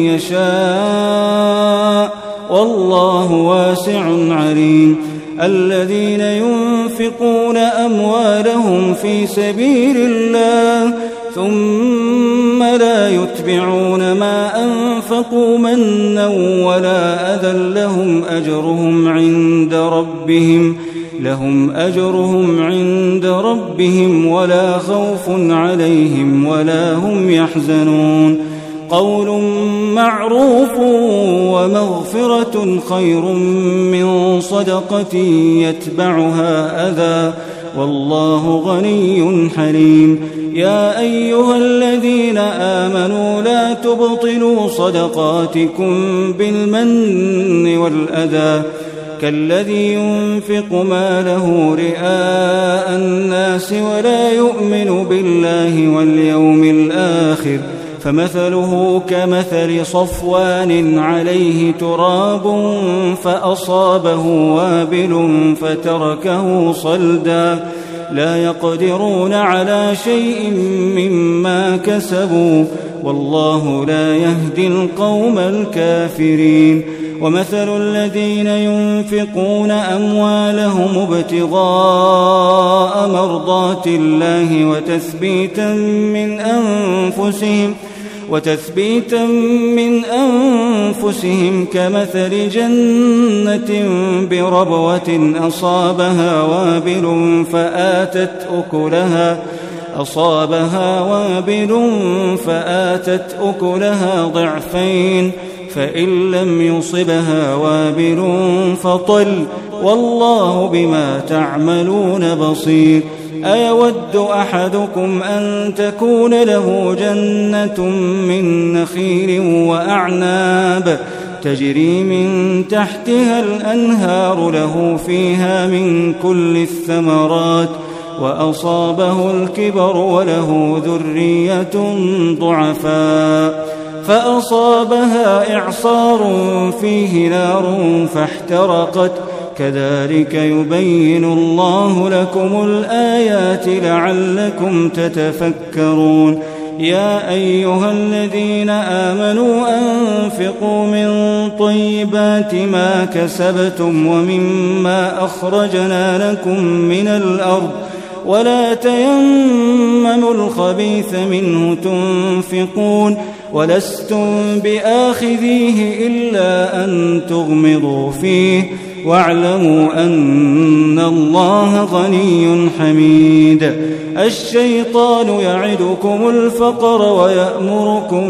يشاء والله واسع عليم الذين ينفقون أموالهم في سبيل الله ثم لا يتبعون ما أنفقوا منا ولا أذى لهم أجرهم عند ربهم ولا خوف عليهم ولا هم يحزنون قول معروف ومغفرة خير من صدقة يتبعها أذى والله غني حليم يا أيها الذين آمنوا لا تبطلوا صدقاتكم بالمن والأذى كالذي ينفق ماله رئاء الناس ولا يؤمن بالله واليوم الآخر فمثله كمثل صفوان عليه تراب فأصابه وابل فتركه صلدا لا يقدرون على شيء مما كسبوا والله لا يهدي القوم الكافرين ومثل الذين ينفقون أموالهم ابتغاء مرضات الله وتثبيتا من أنفسهم كمثل جنة بربوة أصابها وابل فآتت أكلها ضعفين فإن لم يصبها وابل فطل والله بما تعملون بصير أيود أحدكم أن تكون له جنة من نخيل وأعناب تجري من تحتها الأنهار له فيها من كل الثمرات وأصابه الكبر وله ذرية ضعفاء فأصابها إعصار فيه نار فاحترقت كذلك يبين الله لكم الآيات لعلكم تتفكرون يا أيها الذين آمنوا أنفقوا من طيبات ما كسبتم ومما أخرجنا لكم من الأرض ولا تيمموا الخبيث منه تنفقون ولستم بآخذيه إلا أن تغمضوا فيه واعلموا أن الله غني حميد الشيطان يعدكم الفقر ويأمركم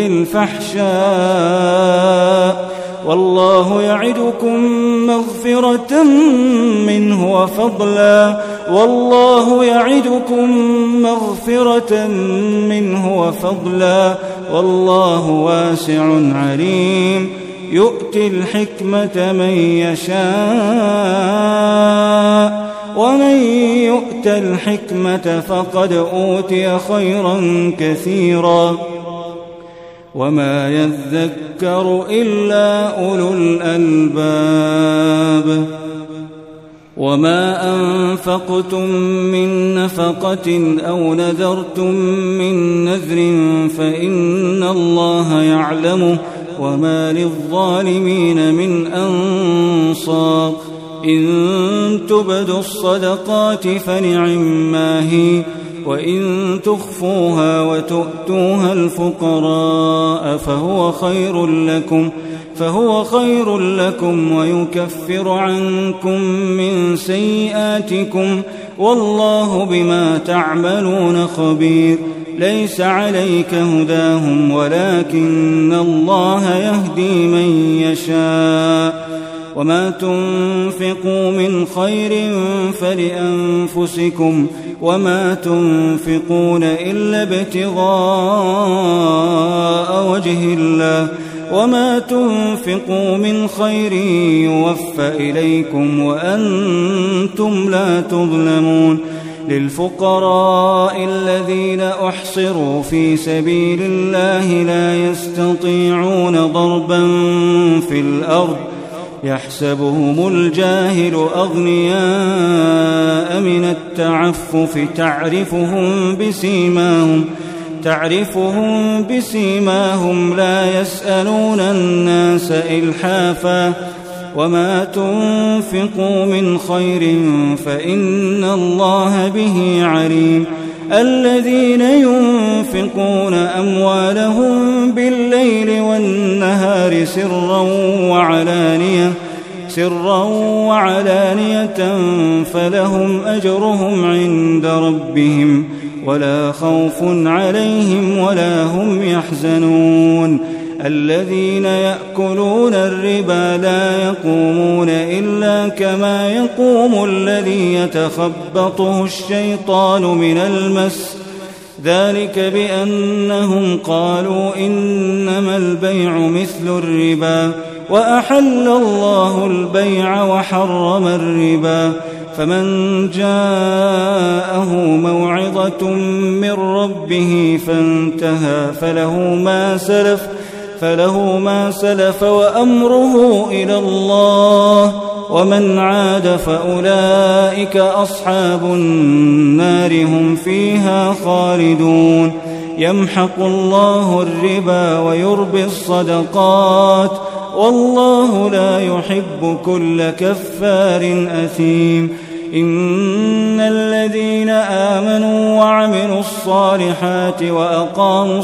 بالفحشاء والله يعدكم مغفرة منه وفضلا والله يعدكم مغفرة منه وفضلا والله واسع عليم يؤتي الحكمة من يشاء ومن يؤت الحكمة فقد أوتي خيرا كثيرا وما يذكر إلا أولو الألباب وما أنفقتم من نفقة أو نذرتم من نذر فإن الله يعلمه وما للظالمين من أنصار إن تبدوا الصدقات فنعما هي وإن تخفوها وتؤتوها الفقراء فهو خير لكم ويكفر عنكم من سيئاتكم والله بما تعملون خبير ليس عليك هداهم ولكن الله يهدي من يشاء وما تنفقوا من خير فلأنفسكم وما تنفقون إلا ابتغاء وجه الله وما تنفقوا من خير يوفى إليكم وأنتم لا تظلمون للفقراء الذين أحصروا في سبيل الله لا يستطيعون ضربا في الأرض يحسبهم الجاهل أغنياء من التعفف تعرفهم بسيماهم لا يسألون الناس إلحافا وما تنفقوا من خير فإن الله به عليم الذين ينفقون أموالهم بالليل والنهار سرا وعلانية فلهم أجرهم عند ربهم ولا خوف عليهم ولا هم يحزنون الذين يأكلون الربا لا يقومون إلا كما يقوم الذي يتخبطه الشيطان من المس ذلك بأنهم قالوا إنما البيع مثل الربا وأحل الله البيع وحرم الربا فمن جاءه موعظة من ربه فانتهى فله ما سلف وأمره إلى الله ومن عاد فأولئك أصحاب النار هم فيها خالدون يمحق الله الربا ويربي الصدقات والله لا يحب كل كفار أثيم إن الذين آمنوا وعملوا الصالحات وأقاموا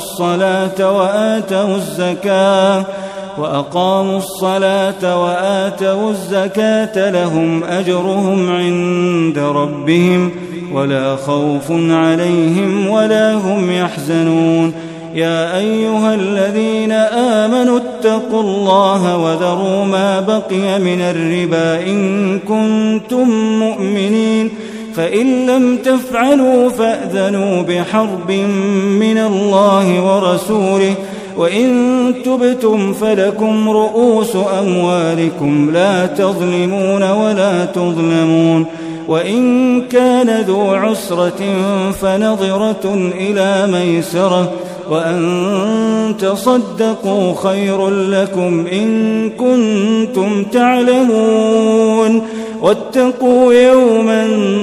الصلاة وآتوا الزكاة لهم أجرهم عند ربهم ولا خوف عليهم ولا هم يحزنون يا أيها الذين آمنوا اتقوا الله وذروا ما بقي من الربا إن كنتم مؤمنين فإن لم تفعلوا فأذنوا بحرب من الله ورسوله وإن تبتم فلكم رؤوس أموالكم لا تظلمون ولا تظلمون وإن كان ذو عسرة فنظرة إلى ميسرة وأن تصدقوا خير لكم إن كنتم تعلمون واتقوا يوما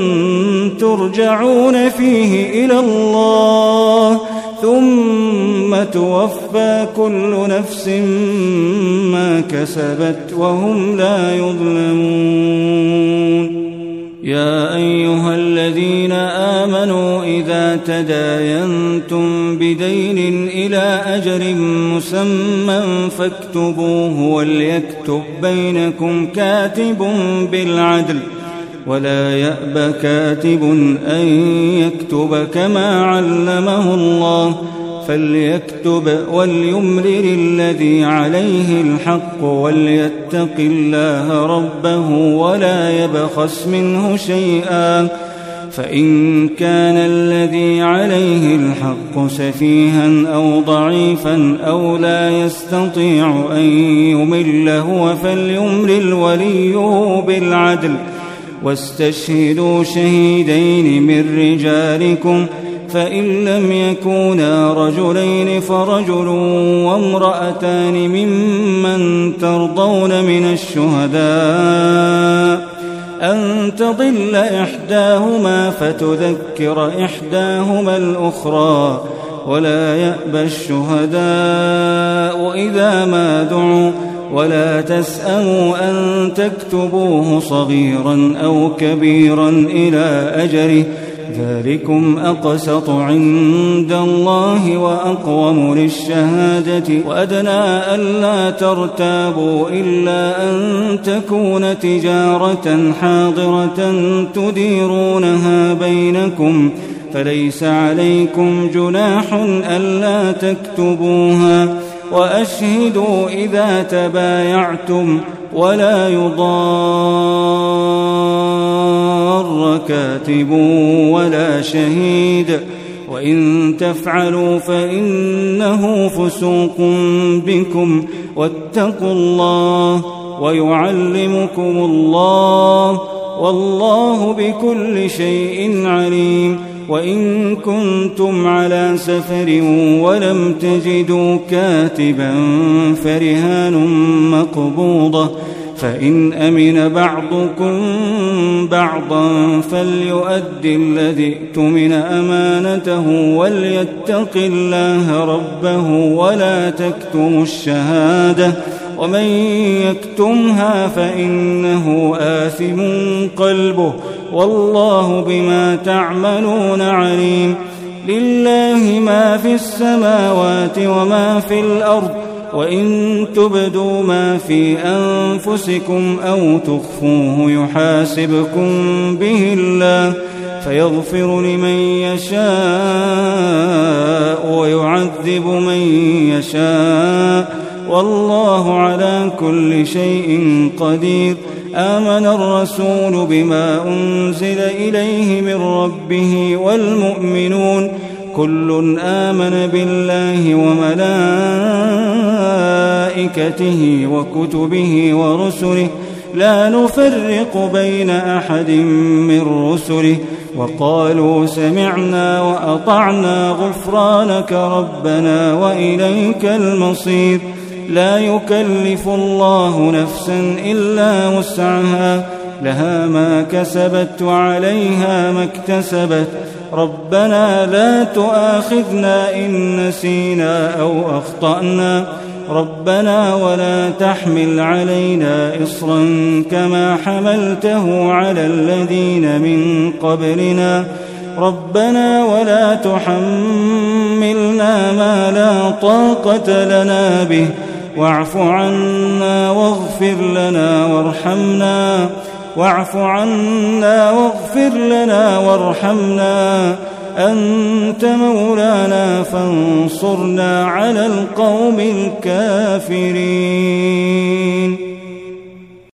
ترجعون فيه إلى الله ثم توفى كل نفس ما كسبت وهم لا يظلمون. يا أيها الذين آمنوا إذا تداينتم بدين إلى أجل مسمى فاكتبوه وليكتب بينكم كاتب بالعدل ولا يأب كاتب أن يكتب كما علمه الله فليكتب وليملل الذي عليه الحق وليتق الله ربه ولا يبخس منه شيئا فإن كان الذي عليه الحق سفيها أو ضعيفا أو لا يستطيع أن يمل هو فليملل وليه بالعدل واستشهدوا شهيدين من رجالكم فإن لم يكونا رجلين فرجل وامرأتان ممن ترضون من الشهداء أن تضل إحداهما فتذكر إحداهما الأخرى ولا يأبى الشهداء إذا ما دعوا ولا تسأموا أن تكتبوه صغيرا أو كبيرا إلى أجله ذلكم أقسط عند الله وأقوم للشهادة وأدنى ألا ترتابوا إلا أن تكون تجارة حاضرة تديرونها بينكم فليس عليكم جناح ألا تكتبوها وأشهدوا إذا تبايعتم ولا يضار كاتب ولا شهيد وإن تفعلوا فإنه فسوق بكم واتقوا الله ويعلمكم الله والله بكل شيء عليم. وإن كنتم على سفر ولم تجدوا كاتبا فرهان مقبوضة فإن أمن بعضكم بعضا فليؤد الذي اؤتمن أمانته وليتق الله ربه ولا تكتموا الشهادة ومن يكتمها فإنه آثم قلبه والله بما تعملون عليم. لله ما في السماوات وما في الأرض وإن تبدوا ما في أنفسكم أو تخفوه يحاسبكم به الله فيغفر لمن يشاء ويعذب من يشاء والله على كل شيء قدير. آمن الرسول بما أنزل إليه من ربه والمؤمنون كل آمن بالله وملائكته وكتبه ورسله لا نفرق بين أحد من رسله وقالوا سمعنا وأطعنا غفرانك ربنا وإليك المصير. لا يكلف الله نفسا إلا وسعها لها ما كسبت وعليها ما اكتسبت ربنا لا تؤاخذنا إن نسينا أو أخطأنا ربنا ولا تحمل علينا إصرا كما حملته على الذين من قبلنا ربنا ولا تحملنا ما لا طاقة لنا به واعف عنا واغفر لنا وارحمنا أنت مولانا فانصرنا على القوم الكافرين.